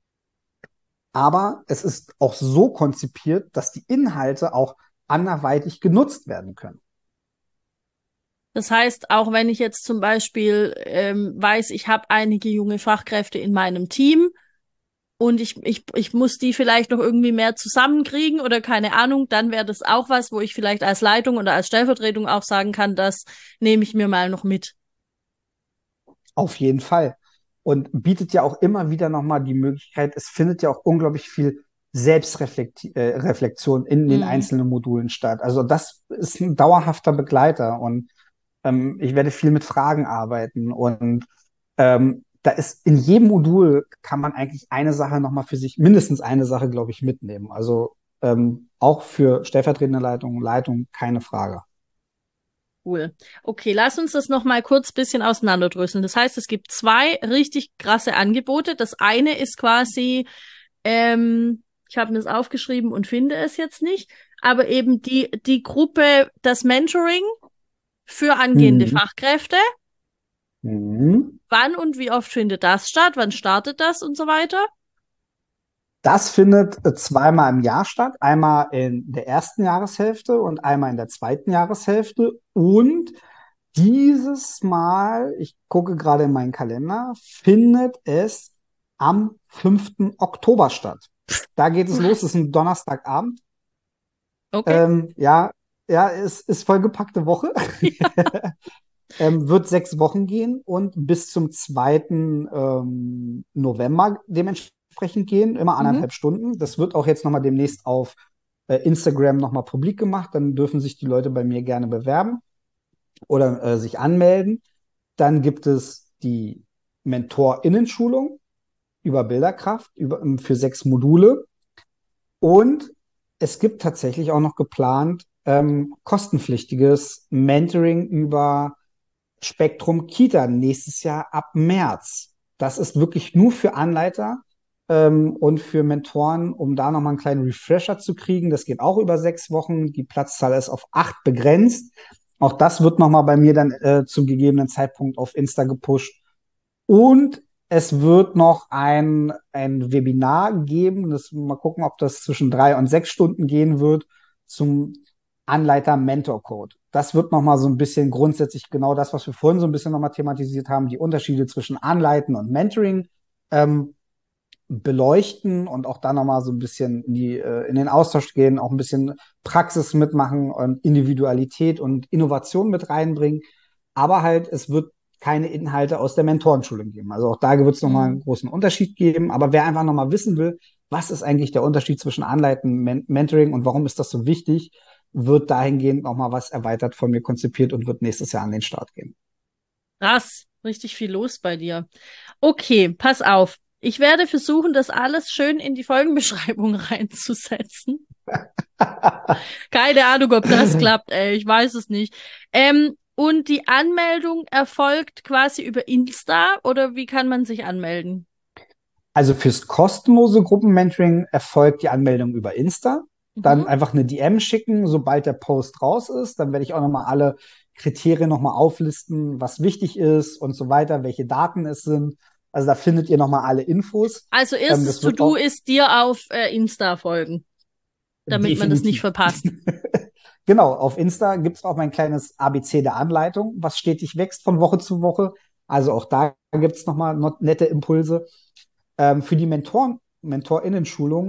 B: Aber es ist auch so konzipiert, dass die Inhalte auch anderweitig genutzt werden können.
A: Das heißt, auch wenn ich jetzt zum Beispiel weiß, ich habe einige junge Fachkräfte in meinem Team und ich muss die vielleicht noch irgendwie mehr zusammenkriegen oder keine Ahnung, dann wäre das auch was, wo ich vielleicht als Leitung oder als Stellvertretung auch sagen kann, das nehme ich mir mal noch mit.
B: Auf jeden Fall. Und bietet ja auch immer wieder nochmal die Möglichkeit, es findet ja auch unglaublich viel Selbstreflexion in den
A: Mhm.
B: einzelnen Modulen statt. Also das ist ein dauerhafter Begleiter und ich werde viel mit Fragen arbeiten und da ist in jedem Modul kann man eigentlich eine Sache nochmal für sich, mindestens eine Sache, glaube ich, mitnehmen. Also auch für stellvertretende Leitung, Leitung, keine Frage.
A: Cool. Okay, lass uns das noch mal kurz bisschen auseinanderdröseln. Das heißt, es gibt zwei richtig krasse Angebote. Das eine ist quasi, ich habe mir das aufgeschrieben und finde es jetzt nicht, aber eben die Gruppe, das Mentoring für angehende
B: Mhm.
A: Fachkräfte.
B: Mhm.
A: Wann und wie oft findet das statt? Wann startet das und so weiter?
B: Das findet zweimal im Jahr statt, einmal in der ersten Jahreshälfte und einmal in der zweiten Jahreshälfte. Und dieses Mal, ich gucke gerade in meinen Kalender, findet es am 5. Oktober statt. Da geht es los, es ist
A: Was?
B: ein Donnerstagabend.
A: Okay.
B: Ja, ja, es ist vollgepackte Woche. Wird 6 Wochen gehen und bis zum 2. November dementsprechend gehen, immer
A: Mhm.
B: 1,5 Stunden. Das wird auch jetzt nochmal demnächst auf Instagram nochmal publik gemacht. Dann dürfen sich die Leute bei mir gerne bewerben oder sich anmelden. Dann gibt es die MentorInnen-Schulung über Bilderkraft für 6 Module. Und es gibt tatsächlich auch noch geplant kostenpflichtiges Mentoring über Spektrum Kita nächstes Jahr ab März. Das ist wirklich nur für Anleiter und für Mentoren, um da nochmal einen kleinen Refresher zu kriegen. Das geht auch über 6 Wochen. Die Platzzahl ist auf 8 begrenzt. Auch das wird nochmal bei mir dann zum gegebenen Zeitpunkt auf Insta gepusht. Und es wird noch ein Webinar geben. Mal gucken, ob das zwischen 3 und 6 Stunden gehen wird zum Anleiter-Mentor-Code. Das wird nochmal so ein bisschen grundsätzlich genau das, was wir vorhin so ein bisschen nochmal thematisiert haben, die Unterschiede zwischen Anleiten und Mentoring ähm, beleuchten und auch da nochmal so ein bisschen in den Austausch gehen, auch ein bisschen Praxis mitmachen und Individualität und Innovation mit reinbringen. Aber halt, es wird keine Inhalte aus der Mentorenschulung geben. Also auch da wird es nochmal einen
A: Mhm.
B: großen Unterschied geben. Aber wer einfach nochmal wissen will, was ist eigentlich der Unterschied zwischen Anleiten, Mentoring und warum ist das so wichtig, wird dahingehend nochmal was erweitert von mir konzipiert und wird nächstes Jahr an den Start gehen.
A: Krass. Richtig viel los bei dir. Okay, pass auf. Ich werde versuchen, das alles schön in die Folgenbeschreibung reinzusetzen. Keine Ahnung, ob das klappt, ey. Ich weiß es nicht. Und die Anmeldung erfolgt quasi über Insta oder wie kann man sich anmelden?
B: Also fürs kostenlose Gruppenmentoring erfolgt die Anmeldung über Insta. Dann
A: Mhm.
B: einfach eine DM schicken, sobald der Post raus ist. Dann werde ich auch nochmal alle Kriterien nochmal auflisten, was wichtig ist und so weiter, welche Daten es sind. Also da findet ihr nochmal alle Infos.
A: Also erstes
B: Das wird
A: To-Do
B: auch
A: ist dir auf Insta folgen, damit man das nicht
B: definitiv.
A: verpasst.
B: Genau, auf Insta gibt es auch mein kleines ABC der Anleitung, was stetig wächst von Woche zu Woche. Also auch da gibt es nochmal nette Impulse. Für die MentorInnen-Schulung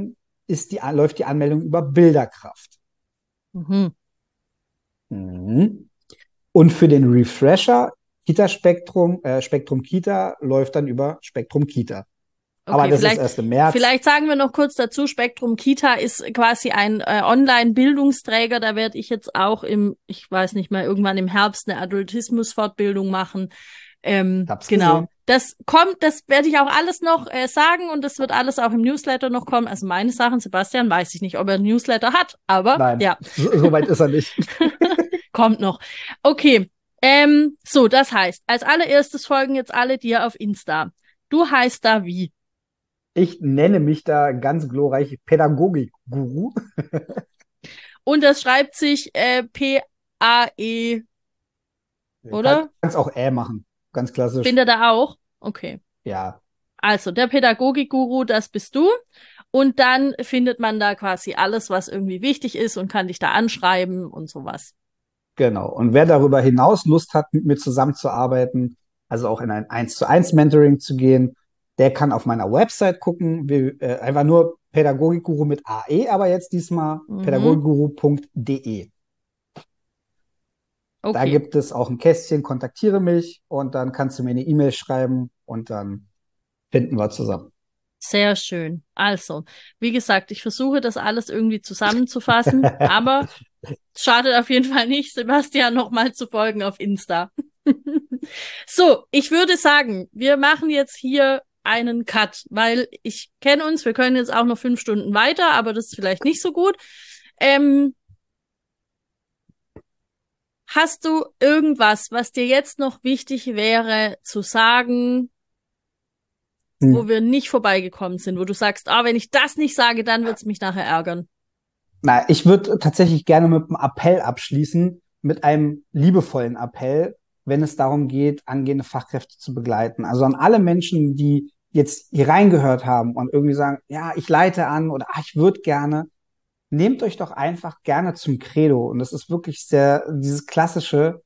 B: läuft die Anmeldung über Bilderkraft.
A: Mhm.
B: Mhm. Und für den Refresher Kita-Spektrum, Spektrum Kita läuft dann über Spektrum Kita. Aber
A: Okay,
B: das ist erst im März.
A: vielleicht sagen wir noch kurz dazu, Spektrum Kita ist quasi ein Online-Bildungsträger. Da werde ich jetzt auch ich weiß nicht mehr, irgendwann im Herbst eine Adultismus-Fortbildung machen.
B: Hab's
A: Genau.
B: gesehen.
A: Das werde ich auch alles noch sagen und das wird alles auch im Newsletter noch kommen. Also meine Sachen, Sebastian, weiß ich nicht, ob er einen Newsletter hat, aber
B: Nein,
A: ja,
B: so weit ist er nicht.
A: kommt noch. Okay, so, das heißt, als allererstes folgen jetzt alle dir auf Insta. Du heißt da wie?
B: Ich nenne mich da ganz glorreich Pädagogik-Guru.
A: Und das schreibt sich P-A-E, oder?
B: Kannst auch machen. Ganz klassisch.
A: Bin da auch? Okay.
B: Ja,
A: Also, der Pädagogik-Guru, das bist du. Und dann findet man da quasi alles, was irgendwie wichtig ist und kann dich da anschreiben und sowas.
B: genau. Und wer darüber hinaus Lust hat, mit mir zusammenzuarbeiten, also auch in ein 1:1 Mentoring zu gehen, der kann auf meiner Website gucken, einfach nur Pädagogikguru mit AE, aber jetzt diesmal
A: Mhm.
B: pädagogikguru.de. Da
A: Okay.
B: gibt es auch ein Kästchen, kontaktiere mich und dann kannst du mir eine E-Mail schreiben und dann finden wir zusammen.
A: Sehr schön. Also, wie gesagt, ich versuche das alles irgendwie zusammenzufassen, aber es schadet auf jeden Fall nicht, Sebastian nochmal zu folgen auf Insta. So, ich würde sagen, wir machen jetzt hier einen Cut, weil ich kenne uns, wir können jetzt auch noch 5 Stunden weiter, aber das ist vielleicht nicht so gut. Ähm, Hast du irgendwas, was dir jetzt noch wichtig wäre zu sagen,
B: Hm.
A: wo wir nicht vorbeigekommen sind, wo du sagst, wenn ich das nicht sage, dann wird's mich nachher ärgern.
B: Na, ich würde tatsächlich gerne mit einem Appell abschließen, mit einem liebevollen Appell, wenn es darum geht, angehende Fachkräfte zu begleiten. Also an alle Menschen, die jetzt hier reingehört haben und irgendwie sagen, ja, ich leite an oder ich würde gerne, nehmt euch doch einfach gerne zum Credo. Und das ist wirklich dieses klassische,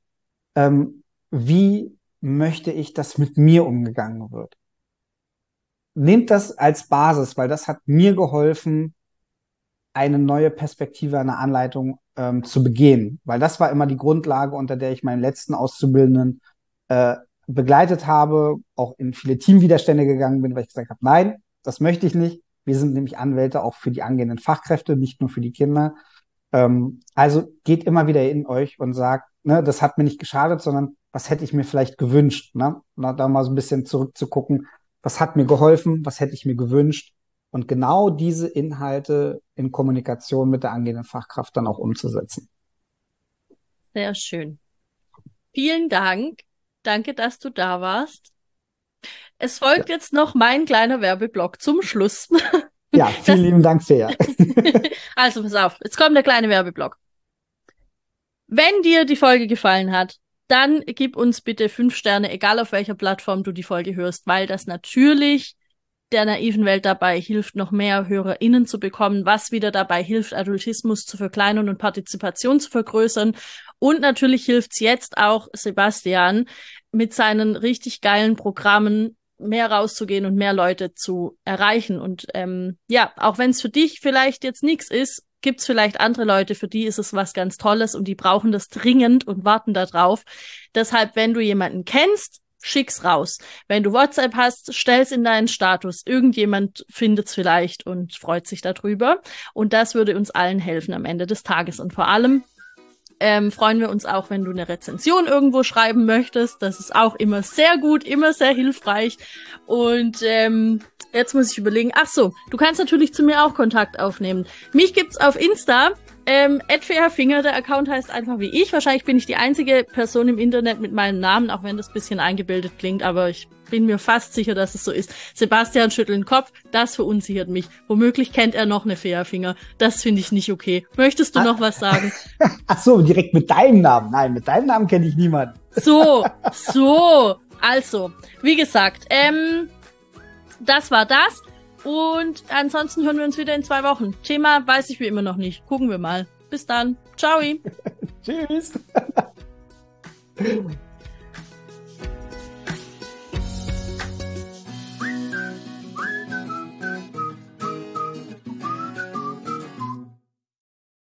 B: wie möchte ich, dass mit mir umgegangen wird? Nehmt das als Basis, weil das hat mir geholfen, eine neue Perspektive, eine Anleitung zu begehen. Weil das war immer die Grundlage, unter der ich meinen letzten Auszubildenden äh, begleitet habe, auch in viele Teamwiderstände gegangen bin, weil ich gesagt habe, nein, das möchte ich nicht. Wir sind nämlich Anwälte auch für die angehenden Fachkräfte, nicht nur für die Kinder. Also geht immer wieder in euch und sagt, ne, das hat mir nicht geschadet, sondern was hätte ich mir vielleicht gewünscht, ne? Da mal so ein bisschen zurückzugucken, was hat mir geholfen, was hätte ich mir gewünscht und genau diese Inhalte in Kommunikation mit der angehenden Fachkraft dann auch umzusetzen.
A: Sehr schön. Vielen Dank. Danke, dass du da warst. Es
B: Ja,
A: folgt jetzt noch mein kleiner Werbeblock zum Schluss.
B: ja, vielen
A: Das,
B: lieben Dank, Fea.
A: also pass auf, jetzt kommt der kleine Werbeblock. Wenn dir die Folge gefallen hat, dann gib uns bitte 5 Sterne, egal auf welcher Plattform du die Folge hörst, weil das natürlich der naiven Welt dabei hilft, noch mehr HörerInnen zu bekommen, was wieder dabei hilft, Adultismus zu verkleinern und Partizipation zu vergrößern. Und natürlich hilft's jetzt auch Sebastian mit seinen richtig geilen Programmen mehr rauszugehen und mehr Leute zu erreichen. Und ja, auch wenn es für dich vielleicht jetzt nichts ist, gibt's vielleicht andere Leute, für die ist es was ganz Tolles und die brauchen das dringend und warten da drauf. Deshalb, wenn du jemanden kennst, schick's raus. Wenn du WhatsApp hast, stell's in deinen Status. Irgendjemand findet's vielleicht und freut sich darüber. Und das würde uns allen helfen am Ende des Tages. Und vor allem freuen wir uns auch, wenn du eine Rezension irgendwo schreiben möchtest. Das ist auch immer sehr gut, immer sehr hilfreich. Und jetzt muss ich überlegen. Ach so, du kannst natürlich zu mir auch Kontakt aufnehmen. Mich gibt's auf Insta. @fairfinger, der Account heißt einfach wie ich. Wahrscheinlich bin ich die einzige Person im Internet mit meinem Namen, auch wenn das ein bisschen eingebildet klingt, aber ich bin mir fast sicher, dass es so ist. Sebastian schüttelt den Kopf, das verunsichert mich. Womöglich kennt er noch eine Fairfinger. Das finde ich nicht okay. Möchtest du noch was sagen?
B: Ach so, direkt mit deinem Namen. Nein, mit deinem Namen kenne ich niemanden.
A: So. Also, wie gesagt, das war das. Und ansonsten hören wir uns wieder in 2 Wochen. Thema weiß ich wie immer noch nicht. Gucken wir mal. Bis dann. Ciao.
B: Tschüss.